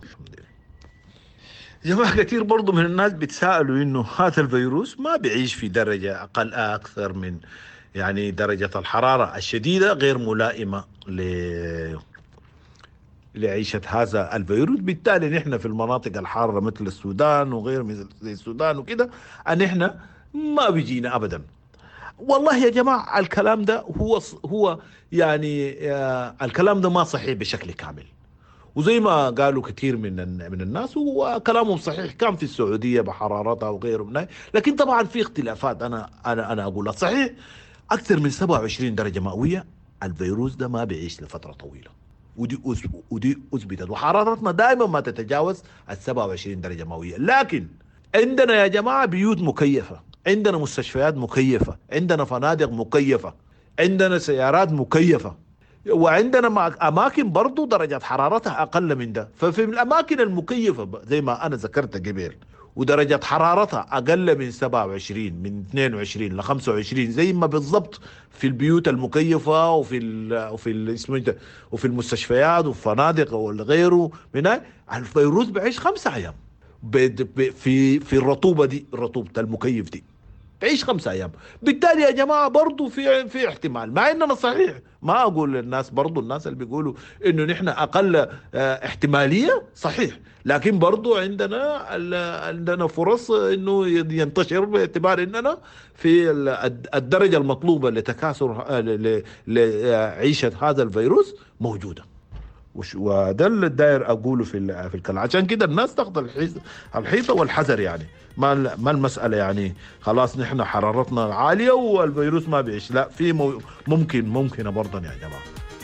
يا جماعة كثير برضو من الناس بتسألوا انه هذا الفيروس ما بيعيش في درجة اقل اكثر من يعني درجة الحرارة الشديدة غير ملائمة ل لعيشة هذا الفيروس. بالتالي نحن في المناطق الحارة مثل السودان وغير مثل السودان وكده ان احنا ما بيجينا ابدا. والله يا جماعة الكلام ده هو هو يعني آه الكلام ده ما صحيح بشكل كامل، وزي ما قالوا كثير من من الناس هو كلامهم صحيح. كان في السعودية بحرارتها وغيره منها، لكن طبعا في اختلافات. انا انا انا اقولها صحيح اكثر من سبعة وعشرين درجة مئوية الفيروس ده ما بيعيش لفترة طويلة، ودي ودي اثبتت، وحرارتنا دائما ما تتجاوز ال سبعة وعشرين درجة مئوية. لكن عندنا يا جماعة بيوت مكيفة، عندنا مستشفيات مكيفة، عندنا فنادق مكيفة، عندنا سيارات مكيفة، وعندنا أماكن برضو درجة حرارتها أقل من ده. ففي الأماكن المكيفة زي ما أنا ذكرت قبل ودرجة حرارتها أقل من سبعة وعشرين من اثنين وعشرين ل خمسة وعشرين زي ما بالضبط في البيوت المكيفة وفي ال وفي ال وفي المستشفيات والفنادق وغيره من الفيروس بعيش خمسة أيام في في الرطوبة دي، رطوبة المكيف دي تعيش خمسة أيام. بالتالي يا جماعة برضو في في احتمال، مع إننا صحيح ما أقول للناس برضو الناس اللي بيقولوا إنه نحن أقل اه احتمالية صحيح، لكن برضو عندنا عندنا فرص إنه ينتشر باعتبار إننا في الدرجة المطلوبة لتكاثر لعيشة هذا الفيروس موجودة. وده اللي داير اقوله في في الكلام. عشان كده الناس تاخذ الحيطه والحذر، يعني ما ما المساله يعني خلاص نحن حرارتنا عاليه والفيروس ما بيعيش، لا في ممكن ممكن برضه يا جماعه.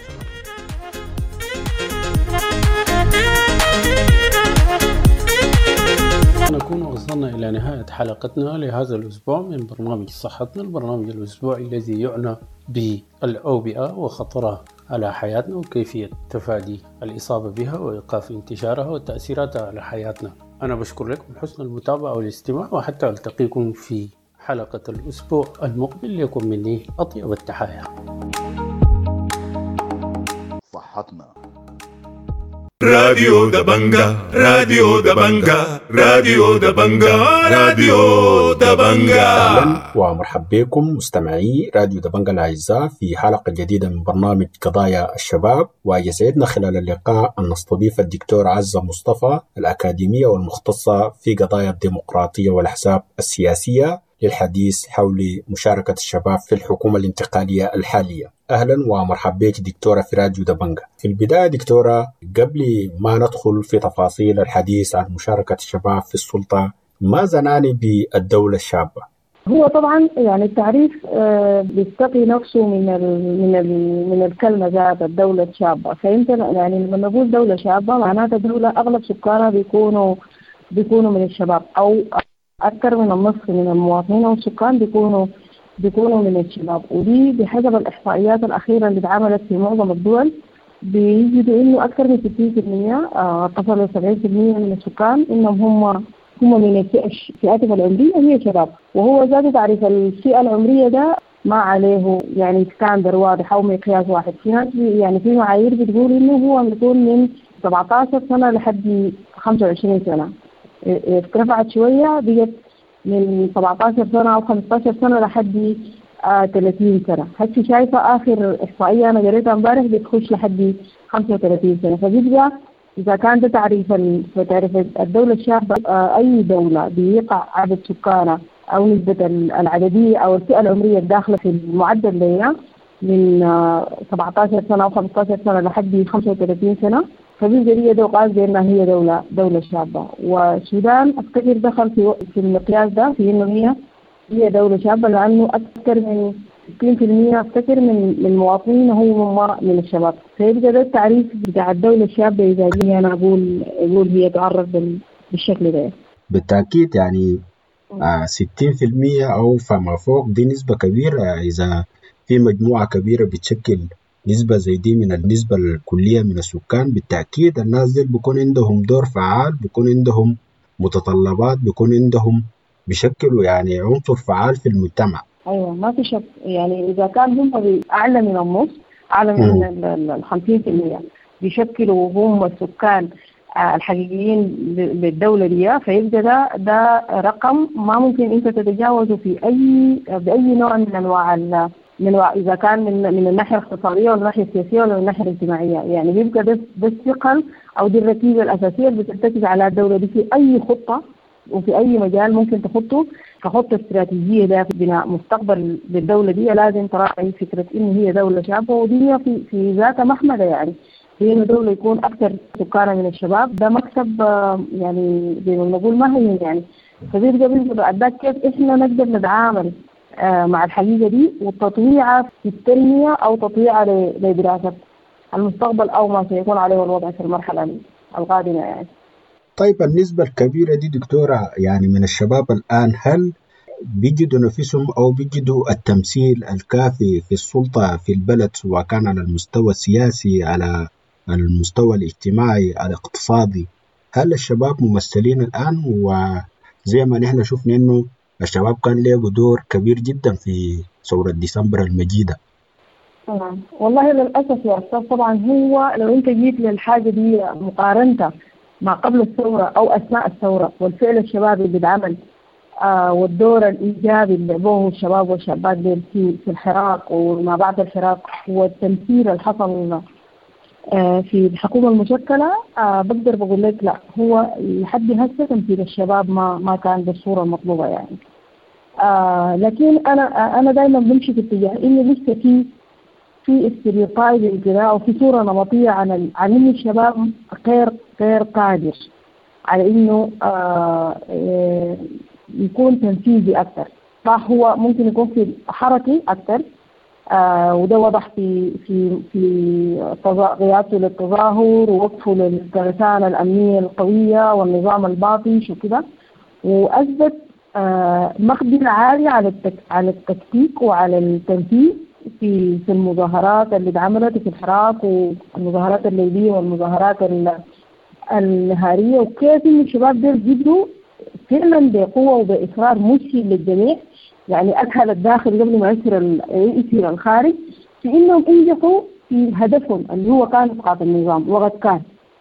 نكون وصلنا إلى نهاية حلقتنا لهذا الأسبوع من برنامج صحتنا، البرنامج الأسبوعي الذي يعنى بالأوبئة وخطرها على حياتنا وكيفية تفادي الإصابة بها وإيقاف انتشارها وتأثيراتها على حياتنا. أنا بشكر لكم حسن المتابعة والاستماع، وحتى ألتقيكم في حلقة الأسبوع المقبل. لكم مني أطيب التحايا. صحتنا. راديو دبنجا راديو دبنجا راديو دبنجا راديو دبنجا. أهلا ومرحبا بكم مستمعي راديو دبنجا الأعزاء في حلقة جديدة من برنامج قضايا الشباب. ويسعدنا خلال اللقاء أن نستضيف الدكتور عزة مصطفى الأكاديمية والمختصة في قضايا الديمقراطية والأحزاب السياسية للحديث حول مشاركة الشباب في الحكومة الانتقالية الحالية. أهلا ومرحبا بك دكتورة في راديو دبنجا. في البداية دكتورة، قبل ما ندخل في تفاصيل الحديث عن مشاركة الشباب في السلطة، ماذا نعني بالدولة الشابة؟ هو طبعا يعني التعريف بيستقي نفسه من ال من ال من الكلمة ذات الدولة الشابة. فأنت يعني لما نقول دولة شابة معناتها دولة أغلب سكانها بيكونوا بيكونوا من الشباب، أو أكثر من النصف من المواطنين أو السكان بيكونوا بيكونوا من الشباب. ودي بحسب الإحصائيات الأخيرة اللي اتعملت في معظم الدول بيجدوا إنه أكثر من ستين بالمئة تصل سبعين بالمئة من السكان إنهم هم هم من فئاتهم العمرية هي شباب. وهو ذات تعريف الفئة العمرية ده ما عليه يعني ستاندر واضح أو مقياس واحد. في ناس يعني في معايير بتقول إنه هو بيكون من سبعة عشر سنة لحد خمسة وعشرين سنة، ارتفعت شوية بقت من سبعة عشر سنة أو خمسة عشر سنة لحد آه ثلاثين سنة. هسه شايفة آخر إحصائية أنا قريتها امبارح بتخش لحد خمسة وثلاثين سنة. فبيبقى إذا كان ده تعريف تعريف الدولة الشابة، آه أي دولة بيقع عدد سكانها أو نسبة العددية أو الفئة العمرية الداخلة في المعدل ده من آه سبعة عشر سنة أو خمسة عشر سنة لحد خمسة وثلاثين سنة، فبيبقى هي دوقات بأنها هي دولة دولة شابة. والسودان أفتكر دخل في في المقياس ده في إنه هي هي دولة شابة، لأنه أكثر من ستين بالمئة أفتكر من من المواطنين هم من الشباب. فيبقى ده التعريف بتاع الدولة الشابة إذا جينا أنا أقول أقول هي تعرف بالشكل ده. بالتأكيد يعني آه ستين بالمئة أو فما فوق دي نسبة كبيرة. إذا في مجموعة كبيرة بتشكل نسبة زي دي من النسبة الكلية من السكان، بالتأكيد الناس دي بيكون عندهم دور فعال، بيكون عندهم متطلبات، بيكون عندهم بيشكلوا يعني عنصر فعال في المجتمع. أيوة ما في شك. يعني إذا كان هم أعلى من النص، أعلى من الخمسين بالمئة بيشكلوا هم السكان الحقيقيين للدولة دي، فيبقى ده ده رقم ما ممكن أنت تتجاوزه في أي بأي نوع من أنواع من إذا كان من من الناحية الاقتصادية ولا الناحية السياسية ولا الناحية الاجتماعية. يعني بيبقى ده ده الثقل أو دي الركيزة الأساسية اللي بترتكز على الدولة دي في أي خطة وفي أي مجال ممكن تخطه كخطة استراتيجية ده في بناء مستقبل للدولة دي. لازم تراعي فكرة إن هي دولة شابة، ودي في في ذاتها محمدة يعني في إنه دولة يكون أكثر سكانها من الشباب. ده مكسب يعني زي ما بنقول ما هي يعني. فبيبقى بيبقى بعد كيف إحنا نقدر نتعامل مع الحقيقة دي وتطويعها في التنمية أو تطويعها لدراسة المستقبل أو ما سيكون عليه الوضع في المرحلة القادمة يعني. طيب النسبة الكبيرة دي دكتورة يعني من الشباب الآن، هل بيجدوا نفسهم أو بيجدوا التمثيل الكافي في السلطة في البلد، سواء كان على المستوى السياسي، على المستوى الاجتماعي، الاقتصادي؟ هل الشباب ممثلين الآن؟ وزي ما نحن شفنا إنه الشباب كان له دور كبير جدا في ثورة ديسمبر المجيدة. طبعا والله للأسف يا أستاذ. طبعا هو لو أنت جيت للحاجة دي مقارنة ما قبل الثورة أو أثناء الثورة والفعل الشبابي اللي بيتعمل آه والدور الإيجابي اللي لعبوه الشباب والشابات في في الحراك وما بعد الحراك والتمثيل اللي حصل آه في الحكومة المشكلة، آه بقدر بقول لك لا، هو لحد هسه تمثيل الشباب ما ما كان بالصورة المطلوبة يعني. آه لكن أنا آه أنا دائما بمشي في اتجاه إنه لسه في في استريوتايب كده أو في صورة نمطية عن عن إن الشباب غير غير قادر على إنه آه يكون تنفيذي أكثر. صح هو ممكن يكون في حركي أكثر، آه وده وضح في في في قيادته للتظاهر ووقفه للترسانة الأمنية القوية والنظام الباطش وكده، وأثبت آه مقدرة عالية على التك على التكتيك وعلى التنفيذ في في المظاهرات اللي اتعملت في الحراك والمظاهرات الليلية والمظاهرات النهارية، وكيف إن الشباب دول قدروا فعلا بقوة وبإصرار مذهل للجميع يعني أسهل الداخل قبل ما يصير يصير الخارج في إنهم ينجحوا في هدفهم اللي هو كان إسقاط النظام. وقد كان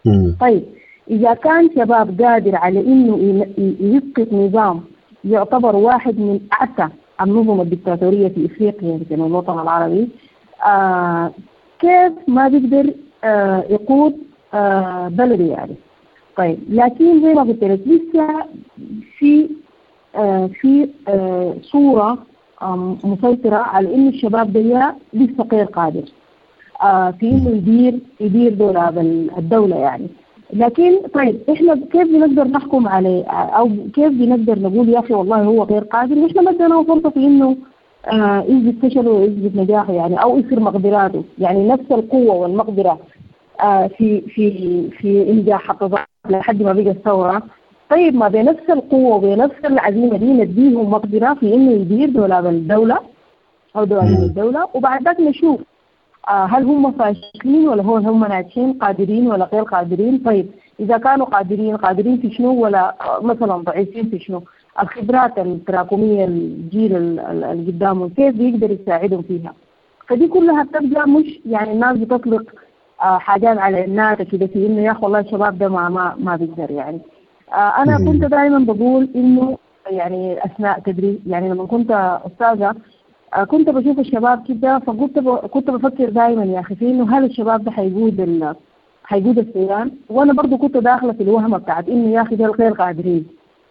طيب إذا كان شباب قادر على إنه يسقط نظام يعتبر واحد من أعتى النظم الدكتاتورية في إفريقيا يمكن الوطن العربي، آه كيف ما بيقدر آه يقود آه بلده يعني. طيب لكن زي ما قلت لك لسه في آه في آه صورة آه مسيطرة على إن الشباب ده لسه غير قادر آه في إنه يدير يدير دولة الدولة يعني. لكن طيب إحنا كيف بنقدر نحكم عليه أو كيف بنقدر نقول يا أخي والله هو غير قادر؟ إحنا ما ادينا فرصة في إنه آه يثبت فشله ويثبت نجاحه يعني، أو يصير مقدراته يعني نفس القوة والمقدرة آه في في في إنجاح التظاهر لحد ما بقى الثورة. طيب ما بنفس القوة وبنفس العزيمة دي نديهم مقدرة في إنه يدير دولاب الدولة أو دوائر الدولة، وبعد ذلك نشوف آه هل هم فاشلين ولا هو هم ناجحين، قادرين ولا غير قادرين. طيب إذا كانوا قادرين قادرين في شنو، ولا مثلا ضعيفين في شنو؟ الخبرات التراكمية الجيل اللي قدامهم كيف بيقدر يساعدهم فيها. فدي كلها بتبقى مش يعني الناس بتطلق آه حاجات على الناس كده في إنه يا أخي والله الشباب ده ما ما ما بيقدر يعني. آه أنا كنت دائما بقول إنه يعني أثناء تدريس يعني لما كنت أستاذة كنت بشوف الشباب كده، فكنت ب... كنت بفكر دائما يا اخي في انه هل الشباب ده حيقود ال... حيقود السودان؟ وانا برضو كنت داخله في الوهمه بتاعت انه يا اخي ده غير قادرين.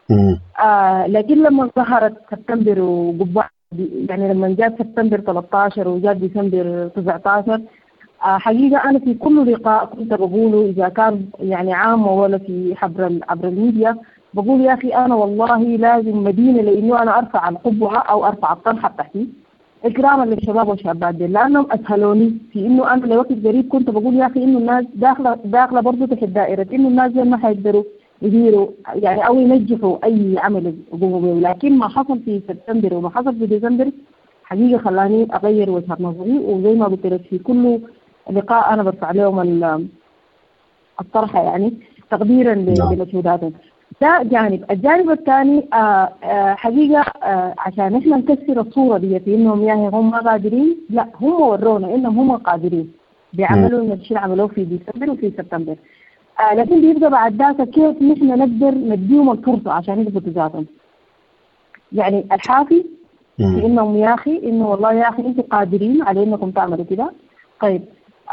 آه لكن لما ظهرت سبتمبر وقبعه يعني لما جاء سبتمبر ثلاثة عشر وجاء ديسمبر تسعة عشر آه حقيقه انا في كل لقاء كنت بقوله اذا كان يعني عام ولا في عبر ال... عبر الميديا بقول يا اخي انا والله لازم مدينه لانه انا ارفع القبعه او ارفع الطرحه بتاعتي إكراما للشباب والشابات دي، لأنهم أسهلوني في إنه أنا لوقت قريب كنت بقول يا أخي إنه الناس داخلة داخلة برضه تحت دائرة إنه الناس ما حيقدروا يديروا يعني أو ينجحوا أي عمل يقوموا به، لكن ما حصل في سبتمبر وما حصل في ديسمبر حقيقة خلاني أغير وجهة نظري. وزي ما قلت لك في كل لقاء أنا برفع لهم الطرحة يعني تقديرا لمجهوداتهم. ده جانب. الجانب الثاني آه آه حقيقة آه عشان احنا نكسر الصورة دي في انهم يعني هم قادرين، لا هم ورونا انهم هم قادرين بيعملوا من الشيء عملوه في ديسمبر وفي سبتمبر. آه لكن بيبقى بعد ذاك كيف نحن نقدر نديهم الفرصة عشان يثبتوا ذاتهم. يعني الحافي في انهم يا اخي انه والله يا اخي انتم قادرين على انكم تعملوا كده. طيب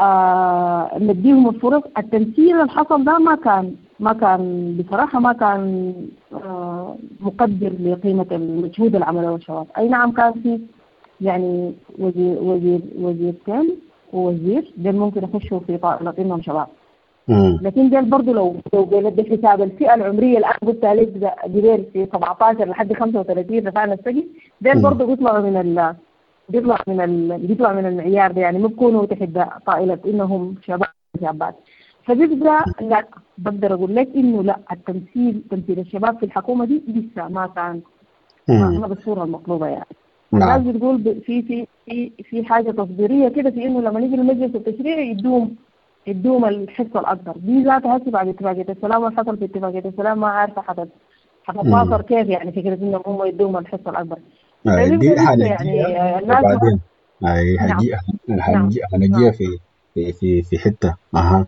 آه نديهم الفرص. التمثيل اللي حصل ده ما كان ما كان بصراحة ما كان آه مقدر لقيمة المجهود العمل والشباب. أي نعم كان في يعني وزير وزير وزيرتين ووزير دول ممكن يخشوا في طائلة إنهم شباب، لكن دول برضو لو لو قلت بحساب الفئة العمرية اللي أنا قلت عليك جبال في سبعة عشر لحد خمسة وثلاثين رفعنا السجن، دول برضو بيطلعوا من ال بيطلع من ال بيطلع من المعيار ده يعني ما بيكونوا تحت طائلة إنهم شباب شابات. فبيبقى لا بقدر اقول لك انه لا التمثيل تمثيل الشباب في الحكومه دي لسه ما كان ما بالصوره المطلوبه يعني. الناس بتقول في في في في حاجه تصديريه كده في انه لما نيجي للمجلس التشريعي يدوم يدوم الحصه الاكبر دي ذاتها هسه بعد اتفاقيه السلام اللي حصل في اتفاقيه السلام ما عارفه حتى حتتناصر كيف يعني فكره انهم هم يدوم الحصه الاكبر. دي حاجه يعني الناس بعدين هي هجيها هنجيها في في في في حته اها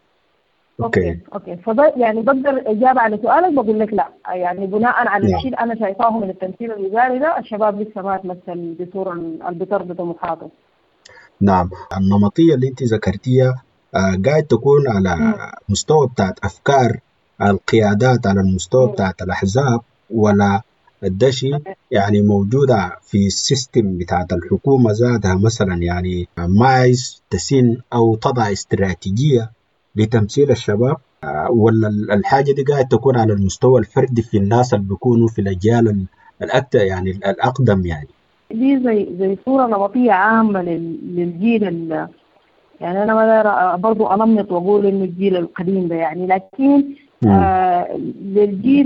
اوكي اوكي فده يعني بقدر اجابه على سؤالك بقول لك لا يعني بناء على الشيء انا شايفاه من التمثيل الوزاري ده الشباب لسه ما تمثل بصوره اللي بترضي طموحاته. نعم النمطيه اللي انت ذكرتيها آه قاعد تكون على م. مستوى بتاعت افكار القيادات على المستوى م. بتاعت الاحزاب ولا الدشي يعني موجوده في السيستم بتاعت الحكومه ذاتها مثلا يعني ما عايز تسين او تضع استراتيجيه لتمثيل الشباب ولا الحاجة دي قاعد تكون على المستوى الفردي في الناس اللي بيكونوا في الأجيال الأكثر يعني الأقدم يعني دي زي زي صورة نمطية عامة للجيل يعني أنا ما برضو أنمط وأقول إنه الجيل القديم ده يعني لكن آه للجيل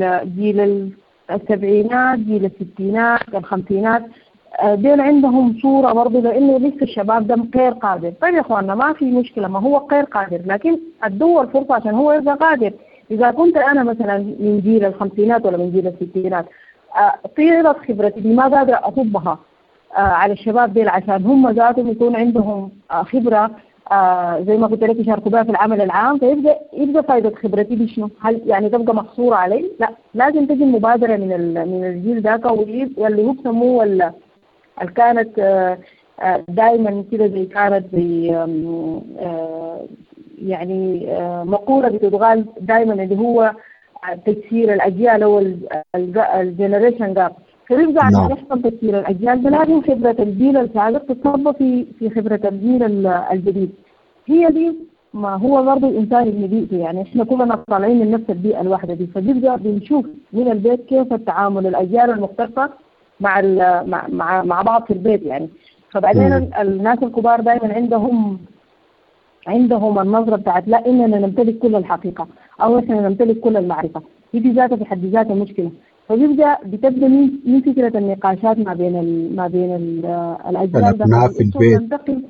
الجيل السبعينات جيل الستينات الخمسينات دول عندهم صورة برضو لأنه لسه الشباب ده غير قادر. طيب يا أخوانا ما في مشكلة ما هو غير قادر لكن ادوه الفرصة عشان هو يبقى قادر. إذا كنت أنا مثلا من جيل الخمسينات ولا من جيل الستينات طيلة خبرتي دي ما قادرة أصبها على الشباب دول عشان هم ذاتهم يكون عندهم خبرة آه زي ما قلت لك يشاركوا بها في العمل العام، فيبقى يبقى فائدة خبرتي دي شنو؟ هل يعني تبقى محصورة علي؟ لا، لازم تجي المبادرة من من الجيل ذاك، واللي هو بسموه ولا اللي كانت آه آه دائما كده زي كانت زي آه يعني آه مقولة بتتقال دائما اللي هو تكسير الأجيال أو الجنريشن جاب. فيبقى عشان يحصل تكسير الأجيال ده لازم خبرة الجيل السابق تتصب في في خبرة الجيل الجديد. هي دي ما هو برضه الإنسان ابن بيئته، يعني إحنا كلنا طالعين من نفس البيئة الواحدة دي، فبيبقى بنشوف من البيت كيف التعامل الأجيال المختلفة مع مع مع مع بعض في البيت يعني. فبعدين الناس الكبار دائما عندهم عندهم النظرة بتاعت لا إننا نمتلك كل الحقيقة أو إحنا نمتلك كل المعرفة، هي دي ذاتها في حد ذاتها مشكلة. فبيبدأ بتبدأ من من فكرة النقاشات ما بين ال ما بين ال الأجيال ده في البيت تنتقل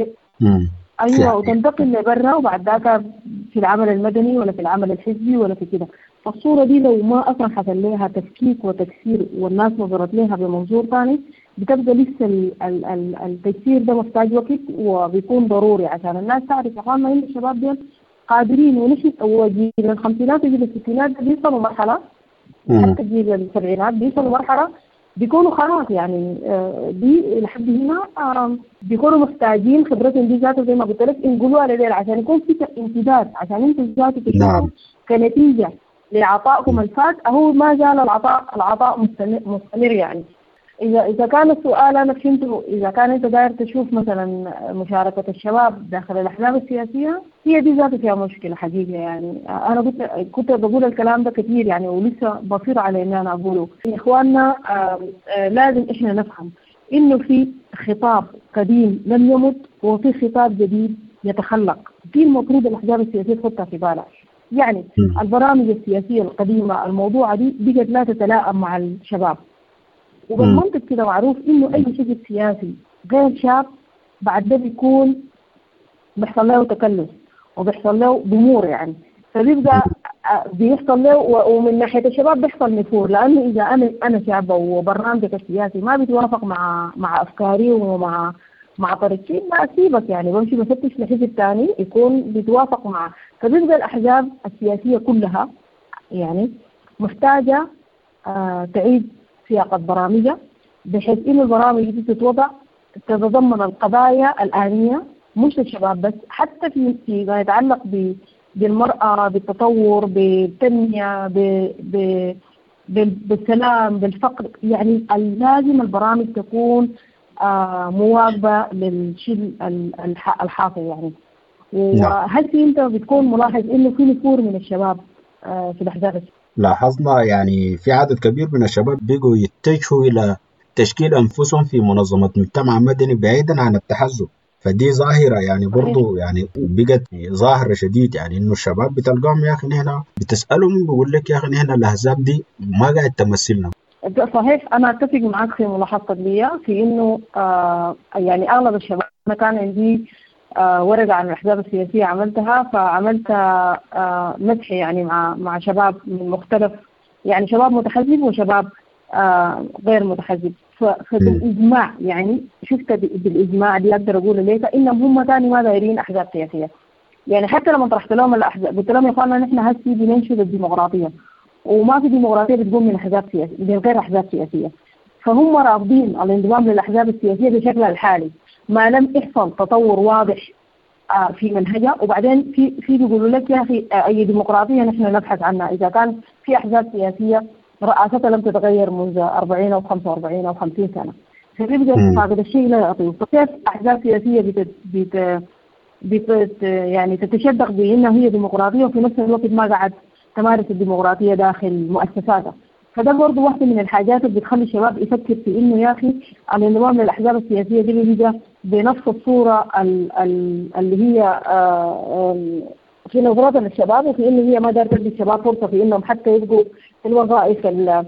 أيوة وتنتقل لبرا، وبعد ذاك في العمل المدني ولا في العمل الحزبي ولا في كده. فالصورة دي لو ما أصلا حصل لها تفكيك وتكسير والناس نظرت لها بمنظور ثاني، بتبقى لسه ال ال ال التكسير ده محتاج وقت وبيكون ضروري عشان الناس تعرف يا اخوان ان الشباب دول قادرين. ونحن وجيل الخمسينات وجيل الستينات بيوصلوا مرحله، حتى جيل السبعينات بيوصلوا مرحله بيكونوا خلاص يعني دي لحد هنا بيكونوا محتاجين خبرتهم دي ذاتها زي ما قلت لك نقولوها لليل عشان يكون في امتداد، عشان انتم ذاتكم تشوفوا كنتيجه لعطائكم الفات هو ما زال العطاء العطاء مستمر يعني. إذا إذا كان السؤال أنا فهمته، إذا كان أنت داير تشوف مثلا مشاركة الشباب داخل الأحزاب السياسية، هي دي ذاتها فيها مشكلة حقيقة يعني. أنا كنت كنت بقول الكلام ده كثير يعني، ولسه بصير على إن أنا أقوله. إخواننا آآ آآ لازم إحنا نفهم إنه في خطاب قديم لم يمت وفي خطاب جديد يتخلق. في المفروض الأحزاب السياسية تحطها في بالها يعني. البرامج السياسية القديمة الموضوعة دي بقت لا تتلائم مع الشباب، وبالمنطق كده معروف إنه أي شيء سياسي غير شاب بعد ده بيكون بيحصل له تكلف وبيحصل له ضمور يعني. فبيبقى بيحصل له، ومن ناحية الشباب بيحصل نفور، لأنه إذا أنا أنا شاب وبرنامجك السياسي ما بيتوافق مع مع أفكاري ومع مع طريقتي ما أسيبك يعني، بمشي بفتش لحزب ثاني يكون بيتوافق معه. فبيبقى الأحزاب السياسية كلها يعني محتاجة آه تعيد سياقة برامجها بحيث إن البرامج دي تتوضع تتضمن القضايا الآنية مش للشباب بس، حتى في فيما يتعلق بالمرأة، بالتطور، بالتنمية، بالسلام، بالفقر يعني. لازم البرامج تكون آه مواكبة للشيء الحاصل يعني. وهل في أنت بتكون ملاحظ إنه في نفور من الشباب آه في الأحزاب؟ لاحظنا يعني في عدد كبير من الشباب بيقوا يتجهوا إلى تشكيل أنفسهم في منظمة مجتمع مدني بعيدا عن التحزب. فدي ظاهرة يعني برضو يعني بقت ظاهرة شديد يعني، إنه الشباب بتلقاهم يا أخي نحن بتسألهم بيقول لك يا أخي نحن الأحزاب دي ما قاعد تمثلنا. صحيح، أنا أتفق معك في ملاحظتك لي في إنه آه يعني أغلب الشباب، أنا كان عندي آه ورقة عن الأحزاب السياسية عملتها، فعملت آه مدح يعني مع مع شباب من مختلف يعني، شباب متحزب وشباب آه غير متحزب. فبالإجماع يعني شفت بالإجماع دي أقدر أقول لك إنهم هم ثاني ما دايرين أحزاب سياسية يعني. حتى لما طرحت لهم الأحزاب قلت لهم يا إخواننا نحن هسي بننشد الديمقراطية، وما في ديمقراطية بتقوم من أحزاب سياسية من غير أحزاب سياسية. فهم رافضين الانضمام للأحزاب السياسية بشكلها الحالي ما لم يحصل تطور واضح آه في منهجها. وبعدين في في بيقولوا لك يا أخي آه أي ديمقراطية نحن نبحث عنها إذا كان في أحزاب سياسية رئاستها لم تتغير منذ أربعين أو خمسة وأربعين أو خمسين سنة. فبيبقى فاقد الشيء لا يعطيه. فكيف أحزاب سياسية بت بت بت يعني تتشدق بأنها هي ديمقراطية وفي نفس الوقت ما قاعد تمارس الديمقراطية داخل مؤسساتها؟ فده برضه واحدة من الحاجات اللي بتخلي الشباب يفكر في إنه يا أخي الانضمام للأحزاب السياسية دي بيجي بنفس الصورة اللي هي في نظرات للشباب، وفي إنه هي ما دار تدي الشباب فرصة في إنهم حتى يبقوا في الوظائف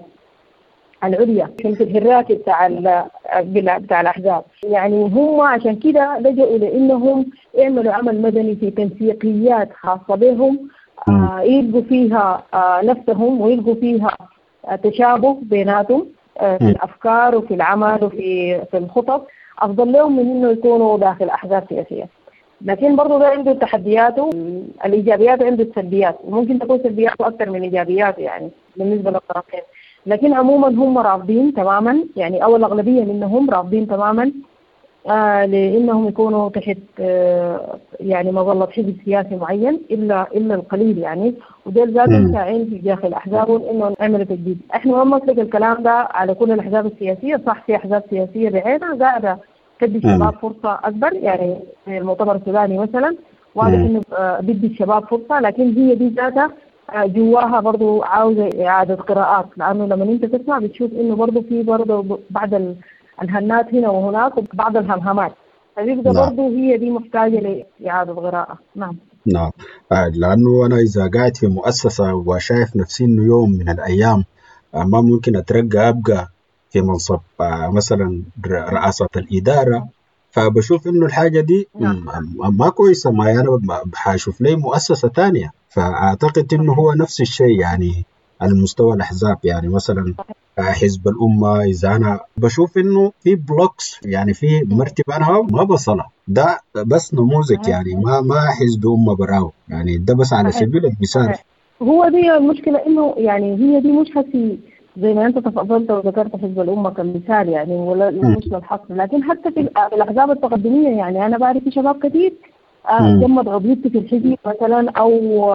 العليا في الهرات بتاع بتاع الأحزاب يعني. هم عشان كده لجأوا لإنهم يعملوا عمل مدني في تنسيقيات خاصة بهم آه يلقوا فيها آه نفسهم ويلقوا فيها آه تشابه بيناتهم آه في الأفكار وفي العمل وفي في الخطط، أفضل لهم من إنه يكونوا داخل أحزاب سياسية. لكن برضه ده عنده تحدياته، الإيجابيات عنده السلبيات، وممكن تكون سلبياته أكثر من إيجابياته يعني بالنسبة للطرفين. لكن عموما هم رافضين تماما، يعني أو الأغلبية منهم رافضين تماما آه لأنهم يكونوا تحت آه يعني مظلة حزب سياسي معين، إلا إلا القليل يعني، ودول ذاتهم ساعين في داخل أحزابهم إنه نعمل تجديد. إحنا ما نطلق الكلام ده على كل الأحزاب السياسية، صح في أحزاب سياسية بعينها قاعدة تدي الشباب فرصة أكبر، يعني المؤتمر السوداني مثلا واضح إنه آه بدي الشباب فرصة، لكن هي دي ذاتها آه جواها برضو عاوزة إعادة قراءات، لأنه لما أنت تسمع بتشوف إنه برضو في برضو بعض ال الهنات هنا وهناك وبعض الهمهمات، فبيبقى نعم. برضه هي دي محتاجة لإعادة قراءة. نعم نعم لأنه أنا إذا قاعد في مؤسسة وشايف نفسي إنه يوم من الأيام ما ممكن أترقى أبقى في منصب مثلا رئاسة الإدارة، فبشوف إنه الحاجة دي نعم. ما كويسة، ما أنا بحاشوف لي مؤسسة تانية. فأعتقد إنه هو نفس الشيء يعني على مستوى الأحزاب، يعني مثلا حزب الأمة إذا أنا بشوف إنه في بلوكس يعني في مرتبة أنا ما بصلها، ده بس نموذج يعني ما ما حزب أمة براو، يعني ده بس على سبيل المثال. هو دي المشكلة، إنه يعني هي دي مش حسي زي ما أنت تفضلت وذكرت حزب الأمة كمثال يعني، ولا مش للحصر، لكن حتى في الأحزاب التقدمية يعني أنا بعرف في شباب كثير جمد عضويته في الحزب مثلا، أو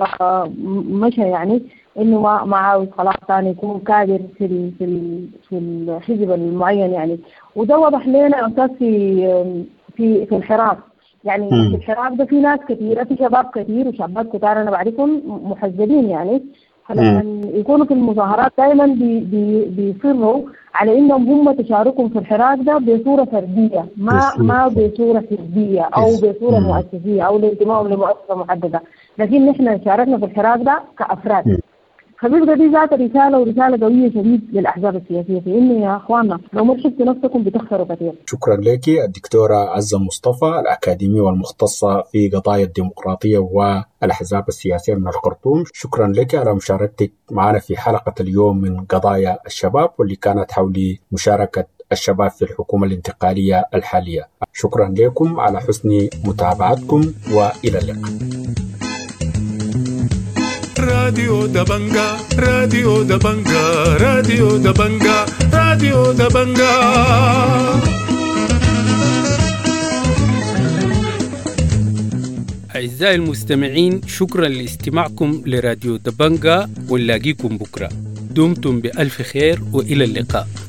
مشى يعني إنه ما ما عاوز خلاص ثاني يكون كادر في ال في ال في الحزب المعين يعني، وده وضح لنا أساس في في في الحراك يعني. م. في الحراك ده في ناس كثيرة، في شباب كثير وشابات كثار أنا بعرفهم محزبين يعني، فلما يكونوا في المظاهرات دائما بي بي بيصروا على إنهم هم تشاركهم في الحراك ده بصورة فردية، ما ما بصورة حزبية أو بصورة مؤسسية أو الانتماء لمؤسسة محددة، لكن نحن شاركنا في الحراك ده كأفراد. م. فبيبقى دي ذات رسالة ورسالة قوية شديد للأحزاب السياسية في إنه يا أخواننا لو ما شفتوا نفسكم بتخسروا كثير. شكرا لك الدكتورة عزة مصطفى الأكاديمية والمختصة في قضايا الديمقراطية والأحزاب السياسية من الخرطوم. شكرا لك على مشاركتك معنا في حلقة اليوم من قضايا الشباب، واللي كانت حول مشاركة الشباب في الحكومة الانتقالية الحالية. شكرا لكم على حسن متابعتكم وإلى اللقاء. راديو دبنجا راديو دبنجا راديو دبنجا راديو دبنجا. أعزائي المستمعين، شكرا لاستماعكم لراديو دبنجا، ونلاقيكم بكرة. دمتم بألف خير وإلى اللقاء.